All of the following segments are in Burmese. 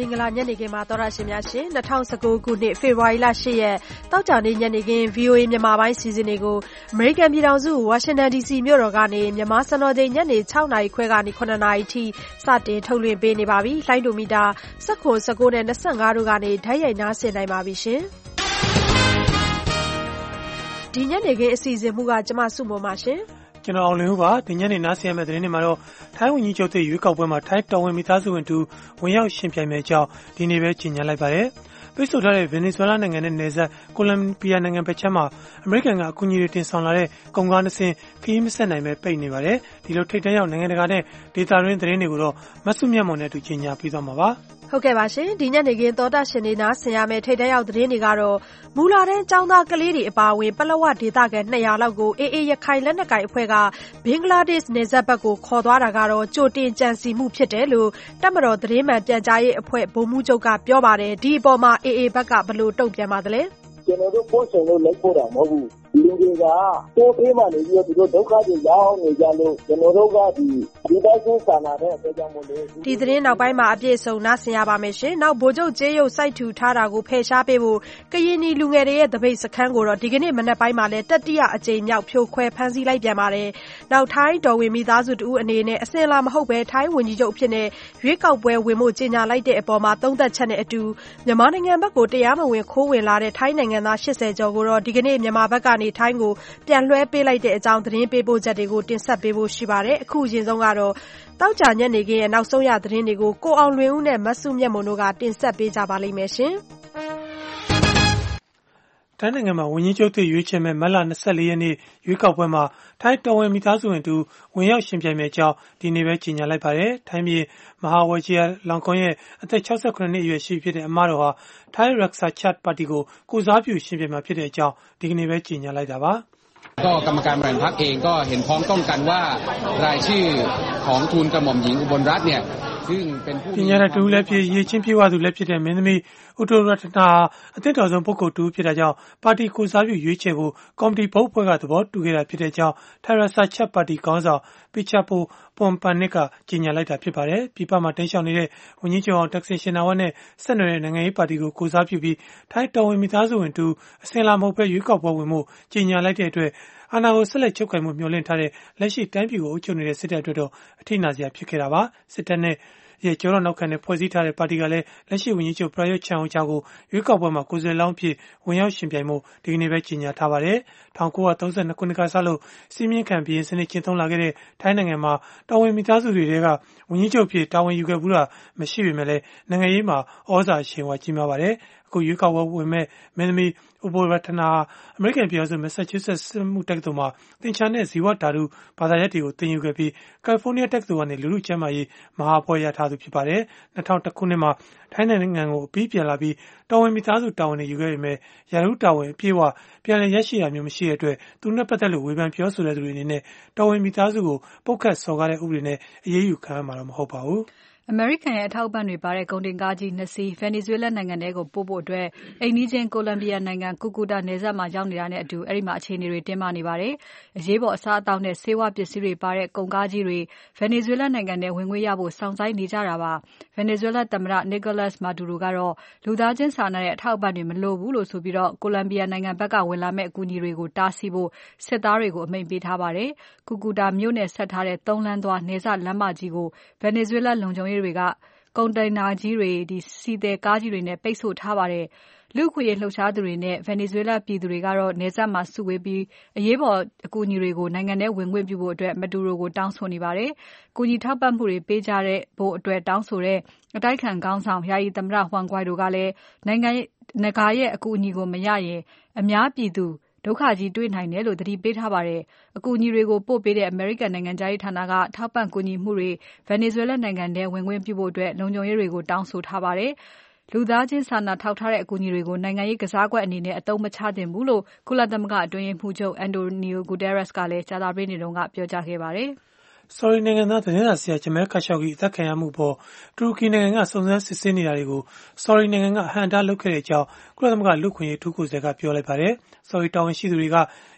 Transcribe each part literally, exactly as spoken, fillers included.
င်္ဂလာညနေခင်းမှာသောရရှင်များရှင်၂၀၁၉ခုနှစ်ဖေဖော်ဝါရီလ၈ရက်တောက်ကြနေ့ညနေခင်း ဗီအိုအေ မြန်မာပိုင်းစီစဉ်တွေကိုအမေရိကန်ပြည်ထောင်စုဝါရှင်တန်ဒီစီမြို့တော်ကနေမြန်မာစံတော်ချိန်ညနေ၆နာရီခွဲကနေ၇နာရီထိစတင်ထုတ်လွှင့်ပေးနေပါပြီ။လိုင်းဒိုမီတာ၁၇ ၁၉နဲ့၂၅တို့ကနေဓာတ်ရိုက်နားဆင်နိုင်ပါပြီရှင်။ဒီညနေခင်းအစီအစဉ်မှုကကျမစုမပါရှင်။ကျွန်တော်အောင်လင်းဦးပါဒီညနေနားဆင်ရမယ့်သတင်းတွေမှာတော့ထိုင်းဝန်ကြီးချုပ်သစ်ရွေးကောက်ပွဲမှာထိုင်းတော်ဝင်မိသားစုဝင်တူဝင်ရောက်ရှင်ပြိုင်မယ့်အကြောင်းဒီနေ့ပဲကြေညာလိုက်ပါတယ်။ပိတ်ဆို့ထားတဲ့ဗင်နီဇွဲလားနိုင်ငံနဲ့နယ်စပ်ကိုလံဘီယာနိုင်ငံဘက်ခြမ်းမှာအမေရိကန်ကအကူအညီတွေတင်ဆောင်လာတဲ့ကုန်ကားနှစ်စင်းခရီးမဆက်နိုင်ပဲပိတ်နေပါတယ်။ဒီလိုထိပ်တန်းရောက်နိုင်ငံတကာနဲ့ဒေသတွင်းသတင်းတွေကိုတော့မဆုမြတ်မွန်နဲ့အတူကြေညာပြီးသွားမှာပါ။ဟုတ်ကဲ့ပါရှင်ဒီညနေခင်းသောတာရှင်တွေနားဆင်ရမယ့်ထိပ်တန်းရောက်သတင်းတွေကတော့မူလာတန်းចောင်းသားကလေးတွေအပါအဝင်ပလောဝဒေသခံနှစ်ရာလောက်ကိုအေအေရခိုင်လက်နက်ကိုင်အဖွဲ့ကဘင်္ဂလားဒေ့ရှ်နယ်စပ်ဘက်ကိုခေါ်သွားတာကတော့ကြိုတင်ကြံစီမှုဖြစ်တယ်လို့တပ်မတော်သတင်းမှန်ပြန်ကြားရေးအဖွဲ့ဗိုလ်မှူးချုပ်ကပြောပါတယ်ဒီအပေါ်မှာအေအေဘက်ကဘယ်လိုတုံ့ပြန်ပါသလဲကျွန်တော်တို့ပို့ဆောင်လို့လိုက်ပို့တာမဟုတ်ဘူးလူတွေကတိုးပေးမှနေပြီးတော့သူတို့ဒုက္ခတွေရောက်နေကြလို့ကျွန်တော်တို့ကဒီဒီတိုင်းချင်းစာနာတဲ့အတွက်ကြောင့်မို့လို့ဒီသတင်းနောက်ပိုင်းမှာအပြည့်စုံနားဆင်ရပါမယ်ရှင်နောက်ဗိုလ်ချုပ်ကျေးရုပ်စိုက်ထူထားတာကိုဖယ်ရှားပေးဖို့ကရင်နီလူငယ်တွေရဲ့တပိတ်စခန်းကိုတော့ဒီကနေ့မနက်ပိုင်းမှာလဲတတိယအကြိမ်မြောက်ဖြိုခွဲဖမ်းဆီးလိုက်ပြန်ပါတယ်နောက်ထိုင်းတော်ဝင်မိသားစုတူအနေနဲ့အစင်လာမဟုတ်ပဲထိုင်းဝန်ကြီးချုပ်အဖြစ်နဲ့ရွေးကောက်ပွဲဝင်မှုကြေညာလိုက်တဲ့အပေါ်မှာသုံးသက်ချက်နဲ့အတူမြန်မာနိုင်ငံဘက်ကိုတရားမဝင်ခိုးဝင်လာတဲ့ထိုင်းနိုင်ငံသား၈၀ကျော်ကိုတော့ဒီကနေ့မြန်မာဘက်ကနေထိုင်းကိုပြန်လွှဲပေးလိုက်တဲ့အကြောင်းသတင်းပေးပို့ချက်တွေကိုတင်ဆက်ပေးဖို့ရှိပါတယ်အခုအရင်ဆုံးကတော့တောက်ကြညနေခင်းရဲ့နောက်ဆုံးရသတင်းတွေကိုကိုအောင်လွင်ဦးနဲ့မဆုမြတ်မွန်တို့ကတင်ဆက်ပေးကြပါလိမ့်မယ်ရှင်ထိုင်းနိုင်ငံမှာဝန်ကြီးချုပ်သစ်ရွေးချယ်မဲ့မတ်လ၂၄ရက်နေ့ရွေးကောက်ပွဲမှာထိုင်းတော်ဝင်မိသားစုဝင်တူဝင်ရောက်ရှင်ပြိုင်မဲ့အကြောင်းဒီနေ့ပဲကြေညာလိုက်ပါတယ်ထိုင်းပြည်မဟာဝေဂျီယာလောင်ကွန်ရဲ့အသက်၆၉နှစ်အရွယ်ရှိဖြစ်တဲ့အမတော်ဟာထိုင်းရက်ဆာချတ်ပါတီကိုကိုစားပြုရှင်ပြိုင်မှာဖြစ်တဲ့အကြောင်းဒီကနေ့ပဲကြေညာလိုက်တာပါก็กรรมการบริหารพรรคเองก็เห็นพ้องต้องกันว่ารายชื่อของทูลกระหม่อมหญิงอุบลรัตน์เนี่ยซึ่งเป็นผู้ပညာတတ်တူလည်းဖြစ်ရေးချင်းပြေဝသူလည်းဖြစ်တဲ့မင်းသမီးဥတိုရတနာအသင့်တော်ဆုံးပုဂ္ဂိုလ်တူဖြစ်တာကြောင့်ပါတီကိုစားပြုရွေးချယ်ဖို့ကော်မတီဘုတ်ဖွဲ့ကသဘောတူခဲ့တာဖြစ်တဲ့အကြောင်းထိုင်ရဆာချက်ပါတီခေါင်းဆောင်ပိချာပိုပွန်ပန်နစ်ကကြေညာလိုက်တာဖြစ်ပါတယ်ပြည်ပမှာတင်းရှောင်နေတဲ့ဝန်ကြီးချုပ်အောင်တက်ဆင်ရှင်နာဝတ်နဲ့ဆက်နွယ်တဲ့နိုင်ငံရေးပါတီကိုကိုစားပြုပြီးထိုင်းတော်ဝင်မိသားစုဝင်တူအစင်လာမဟုတ်ပဲရွေးကောက်ပွဲဝင်မှုကြေညာလိုက်တဲ့အတွက်အာဏာကိုဆက်လက်ချုပ်ကိုင်မှုမျှော်လင့်ထားတဲ့လက်ရှိတိုင်းပြည်ကိုအုပ်ချုပ်နေတဲ့စစ်တပ်အတွက်တော့အထိနာစရာဖြစ်ခဲ့တာပါစစ်တပ်နဲ့ရဲ့ကျောတော်နောက်ခံနဲ့ဖွဲ့စည်းထားတဲ့ပါတီကလည်းလက်ရှိဝန်ကြီးချုပ်ပရာယွတ်ချန်အိုချာကိုရွေးကောက်ပွဲမှာကိုယ်စားလှယ်လောင်းဖြစ်ဝင်ရောက်ရှင်ပြိုင်မှုဒီကနေ့ပဲကြေညာထားပါတယ်၁၉၃၂ခုနှစ်ကစလို့စီးမြင့်ခံပြည်စနစ်ကျင်းသုံးလာခဲ့တဲ့ထိုင်းနိုင်ငံမှာတော်ဝင်မိသားစုတွေကဝန်ကြီးချုပ်ဖြစ်တာဝန်ယူခဲ့ဘူးတာမရှိပေမဲ့လည်းနိုင်ငံရေးမှာဩဇာအရှိန်အဝါကြီးမားပါတယ်အခုရွေးကောက်ပွဲဝင်မဲ့မင်းသမီးဥပိုရတနာအမေရိကန်ပြည်ထောင်စုမက်ဆာချူးဆက်စစ်မှုတက္ကသိုလ်မှာသင်္ချာနဲ့ဇီဝဓာတုဘာသာရပ်တွေကိုသင်ယူခဲ့ပြီးကယ်လီဖိုးနီးယားတက္ကသိုလ်ကနေလူလူကျန်းမာရေးမဟာဘွဲ့ရထားသူဖြစ်ပါတယ်၂၀၀၁ခုနှစ်မှာထိုင်းနိုင်ငံကိုအပြီးပြန်လာပြီးတော်ဝင်မိသားစုတာဝန်တွေယူခဲ့ပေမဲ့ရာထူးတာဝန်အပြည့်အဝပြန်လည်ရရှိတာမျိုးမရှိတဲ့အတွက်သူနဲ့ပတ်သက်လို့ဝေဖန်ပြောဆိုတဲ့သူတွေအနေနဲ့တော်ဝင်မိသားစုကိုပုတ်ခတ်စော်ကားတဲ့ဥပဒေနဲ့အရေးယူခံရမှာတော့မဟုတ်ပါဘူးအမေရိကန်ရဲ့အထောက်အပံ့တွေပါတဲ့ကုန်တင်ကားကြီးနှစ်စီးဗင်နီဇွဲလားနိုင်ငံထဲကိုပို့ဖို့အတွက်အိမ်နီးချင်းကိုလံဘီယာနိုင်ငံကူကူတာနယ်စပ်မှာရောက်နေတာနဲ့အတူအဲ့ဒီမှာအခြေအနေတွေတင်းမာနေပါတယ်။အရေးပေါ်အစားအသောက်နဲ့ဆေးဝါးပစ္စည်းတွေပါတဲ့ကုန်ကားကြီးတွေဗင်နီဇွဲလားနိုင်ငံထဲဝင်ခွင့်ရဖို့စောင့်ဆိုင်းနေကြတာပါ။ဗင်နီဇွဲလားသမ္မတနီကိုလပ်စ်မာဒူရိုကတော့လူသားချင်းစာနာတဲ့အထောက်အပံ့တွေမလိုဘူးလို့ဆိုပြီးတော့ကိုလံဘီယာနိုင်ငံဘက်ကဝင်လာမဲ့အကူအညီတွေကိုတားဆီးဖို့စစ်သားတွေကိုအမိန့်ပေးထားပါတယ်။ကူကူတာမြို့နယ်ဆက်ထားတဲ့သုံးလမ်းသွားနယ်စပ်လမ်းမကြီးကိုဗင်နီဇွဲလားလုံခြုံရေးတွေကကုန်တိန်နာကြီးတွေဒီစီးတဲ့ကားကြီးတွေနဲ့ပိတ်ဆို့ထားပါတယ်လူခွေလှုပ်ရှားသူတွေနဲ့ဗင်နီဇွဲလားပြည်သူတွေကတော့နေဆက်မှာစုဝေးပြီးအရေးပေါ်အကူအညီတွေကိုနိုင်ငံထဲဝင်ခွင့်ပြုဖို့အတွက်မဒူရိုကိုတောင်းဆိုနေပါတယ်။ကူညီထောက်ပံ့မှုတွေပေးကြတဲ့ဖို့အတွက်တောင်းဆိုတဲ့အတိုက်ခံခေါင်းဆောင်ယာယီသမ္မတဟွမ်ဂွိုင်ဒိုကလည်းနိုင်ငံနဂါရဲ့အကူအညီကိုမရရင်အများပြည်သူဒုက္ခကြီးတွေ့နိုင်တယ်လို့သတိပေးထားပါတယ်။အကူအညီတွေကိုပို့ပေးတဲ့အမေရိကန်နိုင်ငံသားရေးဌာနကထောက်ပံ့ကူညီမှုတွေဗင်နီဇွဲလားနိုင်ငံထဲဝင်ခွင့်ပြုဖို့အတွက်လုံခြုံရေးတွေကိုတောင်းဆိုထားပါတယ်။လူသားချင်းစာနာထောက်ထားတဲ့အကူအညီတွေကိုနိုင်ငံရေးကစားကွက်အနေနဲ့အသုံးမချသင့်ဘူးလို့ကုလသမဂ္ဂအတွင်းရေးမှူးချုပ်အန်တိုနီယိုဂူတာရက်စ်ကလည်းကြာသပတေးနေ့တုန်းကပြောကြားခဲ့ပါတယ်။ဆော်ဒီနိုင်ငံသားသတင်းစာဆရာဂျမဲခါရှော့ဂီအသက်ခံရမှုပေါ်တူရကီနိုင်ငံကစုံစမ်းစစ်ဆေးနေတာတွေကိုဆော်ဒီနိုင်ငံကအဟန့်အတားလုပ်ခဲ့တဲ့အကြောင်းကုလသမဂ္ဂလူ့အခွင့်အရေးထူးကိုယ်စားလှယ်ကပြောလိုက်ပါတယ်။ဆော်ဒီတာဝန်ရှိသူတွေက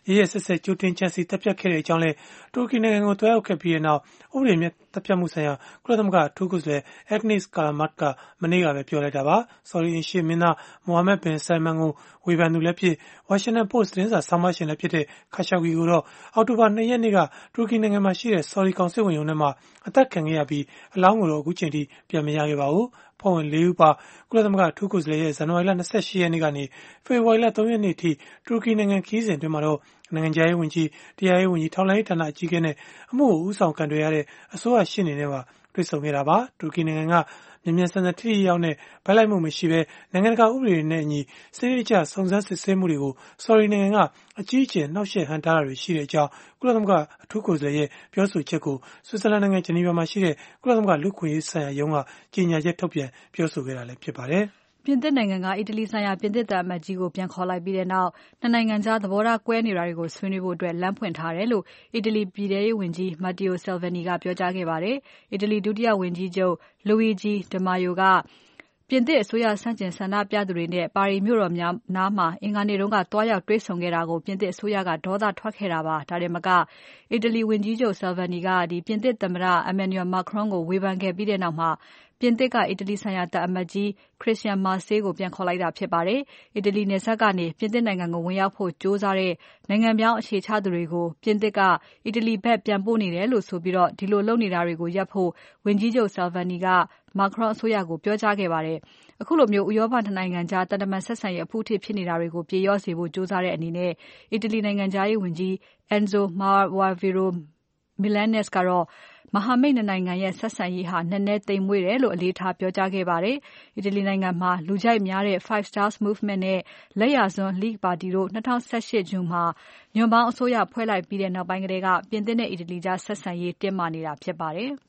ရရဆက်ဆက်ကြိုတင်ချန်စီတပ်ဖြတ်ခဲ့တဲ့အကြောင်းလည်းတူရကီနိုင်ငံကိုတွားရောက်ခဲ့ပြီးနောက်ဥပဒေမြတ်တပ်ဖြတ်မှုဆိုင်ရာကုလသမဂ္ဂအထူးကိုယ်စားလှယ် Agnes Callamard ကမနေ့ကပဲပြောလိုက်တာပါ။ ဆော်ဒီအိမ်ရှေ့မင်းသား Mohammed bin Salman ကိုဝေဖန်သူလည်းဖြစ် Washington Post သတင်းစာဆောင်းပါးရှင်လည်းဖြစ်တဲ့ Khashoggi ကိုတော့အောက်တိုဘာလ၂ရက်နေ့ကတူရကီနိုင်ငံမှာရှိတဲ့ဆော်ဒီကောင်စစ်ဝန်ရုံးထဲမှာအသက်ခံခဲ့ရပြီးအလောင်းကိုတော့အခုချိန်ထိပြန်မရခဲ့ပါဘူး။ဖွဲ့ဝင်လေးဦးပါကုလသမဂ္ဂအထူးကိုယ်စားလှယ်ရဲ့ဇန်နဝါရီလ၂၈ရက်နေ့ကနေဖေဖော်ဝါရီလ၃ရက်နေ့အထိတူရကီနိုင်ငံခရီးစဉ်အတွင်းမှာတော့နိုင်ငံခြားရေးဝန်ကြီးတရားရေးဝန်ကြီးထောက်လှမ်းရေးဌာနအကြီးအကဲနဲ့အမှုကိုဦးဆောင်ကန်တွေရတဲ့အစိုးရရှေ့နေနဲ့ပါတွေ့ဆုံခဲ့တာပါတူရကီနိုင်ငံကမြန်မြန်ဆန်ဆန်ထိထိရောက်နဲ့ဗလိုက်မှုမရှိဘဲနိုင်ငံတကာဥပဒေနဲ့အညီစနစ်တကျစုံစမ်းစစ်ဆေးမှုတွေကိုဆော်ဒီနိုင်ငံကအကြီးအကျယ်နှောက်ယှက်ဟန်တားတာတွေရှိတဲ့အကြောင်းကုလသမဂ္ဂအထူးကိုယ်စားလှယ်ရဲ့ပြောဆိုချက်ကိုဆွစ်ဇာလန်နိုင်ငံဂျနီဗာမှာရှိတဲ့ကုလသမဂ္ဂလူ့အခွင့်အရေးဆိုင်ရာရုံးကကြေညာချက်ထုတ်ပြန်ပြောဆိုခဲ့တာလည်းဖြစ်ပါတယ်။ပြင်သစ်နိုင်ငံကအီတလီဆိုင်ရာပြင်သစ်သံအမတ်ကြီးကိုပြန်ခေါ်လိုက်ပြီးတဲ့နောက်နှစ်နိုင်ငံကြားသဘောထားကွဲနေတာတွေကိုဆွေးနွေးဖို့အတွက်လမ်းဖွင့်ထားတယ်လို့အီတလီပြည်ထရေးဝန်ကြီး Matteo Salvini ကပြောကြားခဲ့ပါတယ်။အီတလီဒုတိယဝန်ကြီးချုပ် Luigi Di Maio ကပြင်သစ်အစိုးရဆန့်ကျင်ဆန္ဒပြသူတွေနဲ့ပါရီမြို့တော်နားမှာအင်္ဂါနေ့တုန်းကတွားရောက်တွေ့ဆုံခဲ့တာကိုပြင်သစ်အစိုးရကဒေါသထွက်ခဲ့တာပါ။ဒါတင်မကအီတလီဝန်ကြီးချုပ် Salvini ကဒီပြင်သစ်သမ္မတ Emmanuel Macron ကိုဝေဖန်ခဲ့ပြီးတဲ့နောက်မှာပြင်သစ်ကအီတလီဆိုင်ရာတပ်အမတ်ကြီး Christian Marseille ကိုပြန်ခေါ်လိုက်တာဖြစ်ပါတယ်။အီတလီနယ်စပ်ကနေပြင်သစ်နိုင်ငံကိုဝင်ရောက်ဖို့ကြိုးစားတဲ့နိုင်ငံပြောင်းအခြေချသူတွေကိုပြင်သစ်ကအီတလီဘက်ပြန်ပို့နေတယ်လို့ဆိုပြီးတော့ဒီလိုလုပ်နေတာတွေကိုရပ်ဖို့ဝန်ကြီးချုပ် Salvini က Macron အစိုးရကိုပြောကြားခဲ့ပါတယ်။အခုလိုမျိုးဥရောပနှစ်နိုင်ငံကြားတန်တမန်ဆက်ဆံရေးအဖုအထစ်ဖြစ်နေတာတွေကိုပြေလျော့စေဖို့ကြိုးစားတဲ့အနေနဲ့အီတလီနိုင်ငံသားရေးဝန်ကြီး Enzo Maiorviro Milanes ကတော့မဟာမိတ်နှစ်နိုင်ငံရဲ့ဆက်ဆံရေးဟာနည်းနည်းသိမ်မွေ့တယ်လို့အလေးထားပြောကြားခဲ့ပါတယ်။အီတလီနိုင်ငံမှာလူကြိုက်များတဲ့ Five Stars Movement နဲ့လက်ယာစွန်း League ပါတီတို့၂၀၁၈ဇွန်မှာညွန့်ပေါင်းအစိုးရဖွဲ့လိုက်ပြီးတဲ့နောက်ပိုင်းကတည်းကပြင်သစ်နဲ့အီတလီကြားဆက်ဆံရေးတင်းမာနေတာဖြစ်ပါတယ်။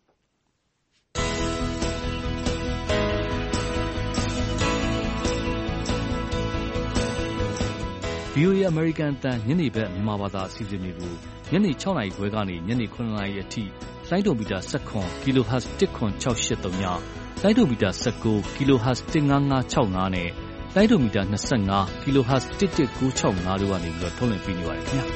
ဗွီအိုအေ American အသံညနေဘက်မြန်မာဘာသာအစီအစဉ်တွေကိုညနေ၆နာရီခွဲကနေညနေ၇နာရီအထိလိုင်းဒိုမီတာ၁၇ kilohertz တစ်ခွန်၆၈၃ညလိုင်းဒိုမီတာ၁၉ kilohertz တစ်၅၅၆၅နဲ့လိုင်းဒိုမီတာ၂၅ kilohertz တစ်တစ်၉၆၅တို့ကနေပြီးတော့ထုတ်လွှင့်ပေးနေပါတယ်ခင်ဗျာ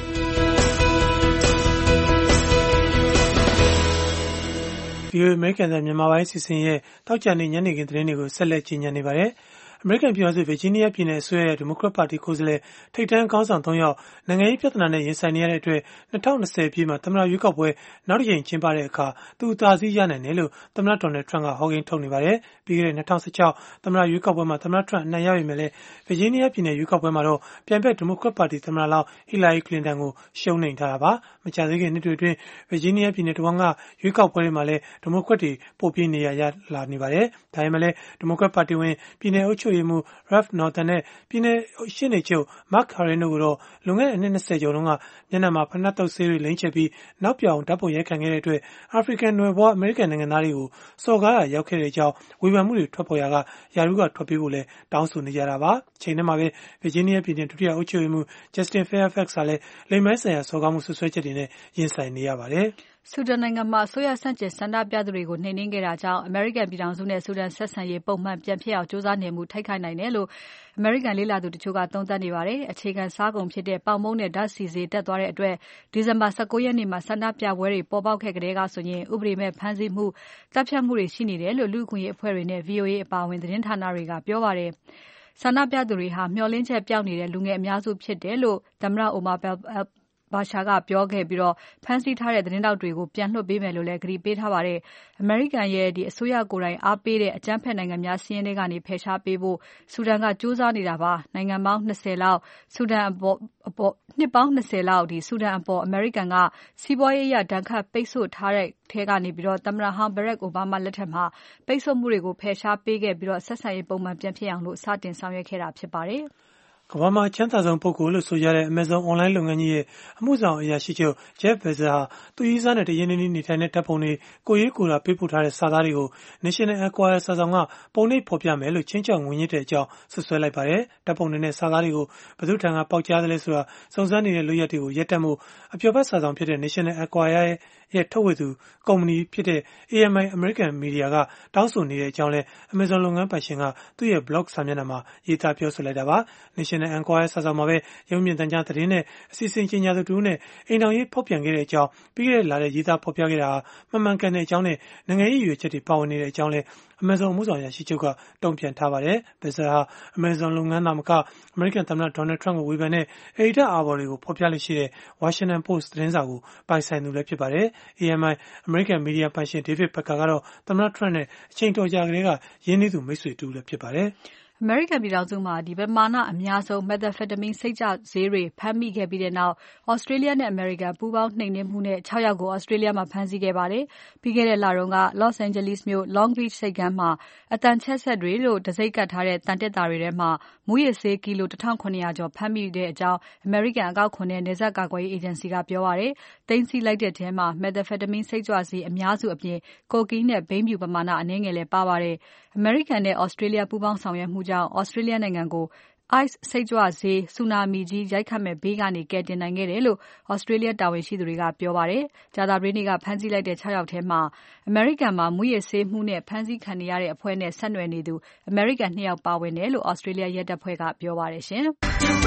ဗွီအိုအေ American အသံမြန်မာပိုင်းအစီအစဉ်ရဲ့တောက်ကြနေညနေခင်းသတင်းတွေကိုဆက်လက်ကြီးညာနေပါတယ်အမေရိကန်ပြည်ထောင်စုဗာဂျီးနီးယားပြည်နယ်အစိုးရရဲ့ဒီမိုကရက်ပါတီကိုယ်စားလှယ်ထိပ်တန်းခေါင်းဆောင်သုံးယောက်နိုင်ငံရေးပြဿနာနဲ့ရင်ဆိုင်နေရတဲ့အတွက်၂၀၂၀ပြည့်မှာသမ္မတရွေးကောက်ပွဲနောက်တစ်ကြိမ်ကျင်းပတဲ့အခါသူအသာစီးရနိုင်တယ်လို့သမ္မတဒေါ်နယ်ထရန့်ကဟောကိန်းထုတ်နေပါတယ်။ပြီးခဲ့တဲ့၂၀၁၆သမ္မတရွေးကောက်ပွဲမှာသမ္မတထရန့်အနိုင်ရပေမဲ့လည်းဗာဂျီးနီးယားပြည်နယ်ရွေးကောက်ပွဲမှာတော့ပြိုင်ဘက်ဒီမိုကရက်ပါတီသမ္မတလောင်းဟီလာရီကလင်တန်ကိုရှုံးနိမ့်ထားတာပါ။မကြာသေးခင်နှစ်တွေအတွင်းဗာဂျီးနီးယားပြည်နယ်တဝန်းကရွေးကောက်ပွဲတွေမှာလည်းဒီမိုကရက်တွေပိုပြင်းနေရရလာနေပါတယ်။ဒါပေမဲ့လည်းဒီမိုကရက်ပါတီဝင်ပြည်နယ်အုပ်ချုပ်ရေးမှူး Ralph Northam နဲ့ပြည်နယ်ရှေ့နေချုပ် Mark Harris တို့ကတော့လွန်ခဲ့တဲ့အနှစ်၂၀ကျော်တုန်းကမျက်နှာမှာဖနက်တုပ်ဆေးတွေလိမ့်ချက်ပြီးနောက်ပြောင်ဓာတ်ပုံရိုက်ခံခဲ့တဲ့အတွက်အာဖရိကန်နွယ်ဖွားအမေရိကန်နိုင်ငံသားတွေကိုစော်ကားတာရောက်ခဲ့တဲ့အကြောင်းဝေဖန်မှုတွေထွက်ပေါ်ရာကယာရုကထွက်ပြေးဖို့လဲတောင်းဆိုနေကြတာပါ။ချိန်ထဲမှာပဲဗာဂျီးနီးယားပြည်နယ်ဒုတိယအုပ်ချုပ်ရေးမှူး Justin Fairfax ကလည်းလိမ်မိုင်းဆိုင်ရာစော်ကားမှုဆွဆွဲချက်တွေနဲ့ရင်ဆိုင်နေရပါတယ်။ဆူဒန်နိုင်ငံမှာအစိုးရဆန့်ကျင်ဆန္ဒပြသူတွေကိုနှိမ်နင်းခဲ့တာကြောင့်အမေရိကန်ပြည်ထောင်စုနဲ့ဆူဒန်ဆက်ဆံရေးပုံမှန်ပြန်ဖြစ်အောင်ကြိုးစားနေမှုထိခိုက်နိုင်တယ်လို့အမေရိကန်လေ့လာသူတချို့ကသုံးသပ်နေပါတယ်။အခြေခံစားကုန်ဖြစ်တဲ့ပေါင်မုန့်နဲ့ဓာတ်ဆီဈေးတက်သွားတဲ့အတွက်ဒီဇင်ဘာ၁၉ရက်နေ့မှာဆန္ဒပြပွဲတွေပေါ်ပေါက်ခဲ့တဲ့ကဆိုရင်ဥပဒေမဲ့ဖမ်းဆီးမှုတပ်ဖြတ်မှုတွေရှိနေတယ်လို့လူ့အခွင့်အရေးအဖွဲ့တွေနဲ့ V O A အပါအဝင်သတင်းဌာနတွေကပြောပါတယ်။ဆန္ဒပြသူတွေဟာမျှော်လင့်ချက်ပျောက်နေတဲ့လူငယ်အများစုဖြစ်တယ်လို့သမ္မတ Omarဘာရှာကပြောခဲ့ပြီးဖမ်းဆီးထားတဲ့သတင်းတောက်တွေကိုပြန်လွှတ်ပေးမယ်လို့လည်းကတိပေးထားပါတယ်။အမေရိကန်ရဲ့ဒီအစိုးရကိုယ်တိုင်အားပေးတဲ့အကြမ်းဖက်နိုင်ငံများစီးရင်တွေကနေဖယ်ရှားပေးဖို့ဆူဒန်ကကြိုးစားနေတာပါ။နိုင်ငံပေါင်း၂၀လောက်ဆူဒန်အပေါ်အပေါ်နှစ်ပေါင်း၂၀လောက်ဒီဆူဒန်အပေါ်အမေရိကန်ကစီးပွားရေးအရဒဏ်ခတ်ပိတ်ဆို့ထားတဲ့ထဲကနေပြီးတော့သမ္မတဟောင်း Barack Obama လက်ထက်မှာပိတ်ဆို့မှုတွေကိုဖယ်ရှားပေးခဲ့ပြီးတော့ဆက်ဆံရေးပုံမှန်ပြန်ဖြစ်အောင်လို့စတင်ဆောင်ရွက်ခဲ့တာဖြစ်ပါတယ်။ကမ္ဘာမှာအချမ်းသာဆုံးပုဂ္ဂိုလ်လို့ဆိုကြတဲ့ Amazon အွန်လိုင်းလုပ်ငန်းကြီးရဲ့အမှုဆောင်အရာရှိချုပ် Jeff Bezos ဟာသူရေးစားနဲ့တရင်းနှီးနေထိုင်တဲ့တပ်ပုံတွေကိုရေးကိုယ်တာပေးပို့ထားတဲ့စာသားတွေကို National Enquirer စာဆောင်ကပုံနှိပ်ဖော်ပြမယ်လို့ချင်းချောက်ငွေညစ်တဲ့အကြောင်းဆွဆွဲလိုက်ပါတယ်။တပ်ပုံတွေနဲ့စာသားတွေကိုဘယ်သူထံကပေါက်ကြားသလဲဆိုတာစုံစမ်းနေတဲ့လုပ်ရက်တွေကိုရပ်တန့်ဖို့အပျော်ဘက်စာဆောင်ဖြစ်တဲ့ National Enquirer ရဲ့ရဲ့ထုတ်ဝေသူကုမ္ပဏီဖြစ်တဲ့ A M I American Media ကတောင်းဆိုနေတဲ့အကြောင်းလဲ Amazon လုပ်ငန်းပိုင်ရှင်ကသူ့ရဲ့ blog စာမျက်နှာမှာရေးသားပြောဆိုလိုက်တာပါ။ National Channel Enquirer စာဆောင်မှာပဲရုပ်မြင်သံကြားသတင်းနဲ့အစီအစဉ်ကြေညာသူတို့နဲ့အိမ်တော်ရေးဖောက်ပြန်ခဲ့တဲ့အကြောင်းပြီးခဲ့တဲ့လတဲ့ရေးသားဖော်ပြခဲ့တာမှန်မှန်ကန်တဲ့အကြောင်းနဲ့နိုင်ငံရေးရွေချက်တွေပါဝင်နေတဲ့အကြောင်းလဲ Amazon အမှုဆောင်ရာရှိချုပ်ကတုံ့ပြန်ထားပါတယ်။ Bezos ဟာ Amazon လုပ်ငန်းသားမကအမေရိကန်သမ္မတ Donald Trump ကိုဝေဖန်တဲ့ အယ်ဒီတာအာဘော်တွေကိုဖော်ပြလို့ရှိတဲ့ Washington Post သတင်းစာကိုပိုင်ဆိုင်သူလည်းဖြစ်ပါတယ်။ A M I အမေရိကန်မီဒီယာပိုင်ရှင် David Pecker ကတော့သမ္မတ Trump နဲ့အချိန်တော်ကြာကတည်းကရင်းနှီးသူမိတ်ဆွေတူလည်းဖြစ်ပါတယ်။အမေရိကန်ပြည်ထောင်စုမှာဒီပမာဏအများဆုံး methamphetamine စိတ်ကြွဆေးတွေဖမ်းမိခဲ့ပြီးတဲ့နောက် Australia နဲ့ America ပူးပေါင်းနှိမ်နင်းမှုနဲ့ ၆ ယောက်ကို Australia မှာဖမ်းဆီးခဲ့ပါတယ်။ ပြီးခဲ့တဲ့လတုန်းက Los Angeles မြို့ Long Beach ဆိပ်ကမ်းမှာအသံချဲ့စက်တွေလို့တံဆိပ်ကပ်ထားတဲ့သံသေတ္တာတွေထဲမှာမူးယစ်ဆေးကီလို တစ်ထောင့်ခုနှစ်ရာ ကျော်ဖမ်းမိတဲ့အကြောင်း အမေရိကန်အကောက်ခွန်နဲ့နယ်စပ်ကာကွယ်ရေးအေဂျင်စီကပြောပါတယ်။ သိမ်းဆည်းလိုက်တဲ့ထဲမှာ methamphetamine စိတ်ကြွဆေးအများစုအပြင် Cocaine နဲ့ဘိန်းဖြူပမာဏအနည်းငယ်လည်းပါပါတယ်။ အမေရိကန်နဲ့ Australia ပူးပေါင်းဆောင်ရွက်မှုကြောင့် Australia နိုင်ငံကို Ice စိတ်ကြွဆေးဆူနာမီကြီးရိုက်ခတ်မယ့်ဘေးကနေ ကယ်တင်နိုင်ခဲ့တယ်လို့ Australia တာဝန်ရှိသူတွေကပြောပါတယ်။ ကြာသပတေးနေ့ကဖမ်းဆီးလိုက်တဲ့ ၆ ယောက်ထဲမှာ အမေရိကန်မှာမူးယစ်ဆေးမှုနဲ့ဖမ်းဆီးခံနေရတဲ့အဖွဲ့နဲ့ဆက်နွယ်နေသူအမေရိကန် ၂ ယောက်ပါဝင်တယ်လို့ Australia ရဲတပ်ဖွဲ့ကပြောပါတယ်ရှင်။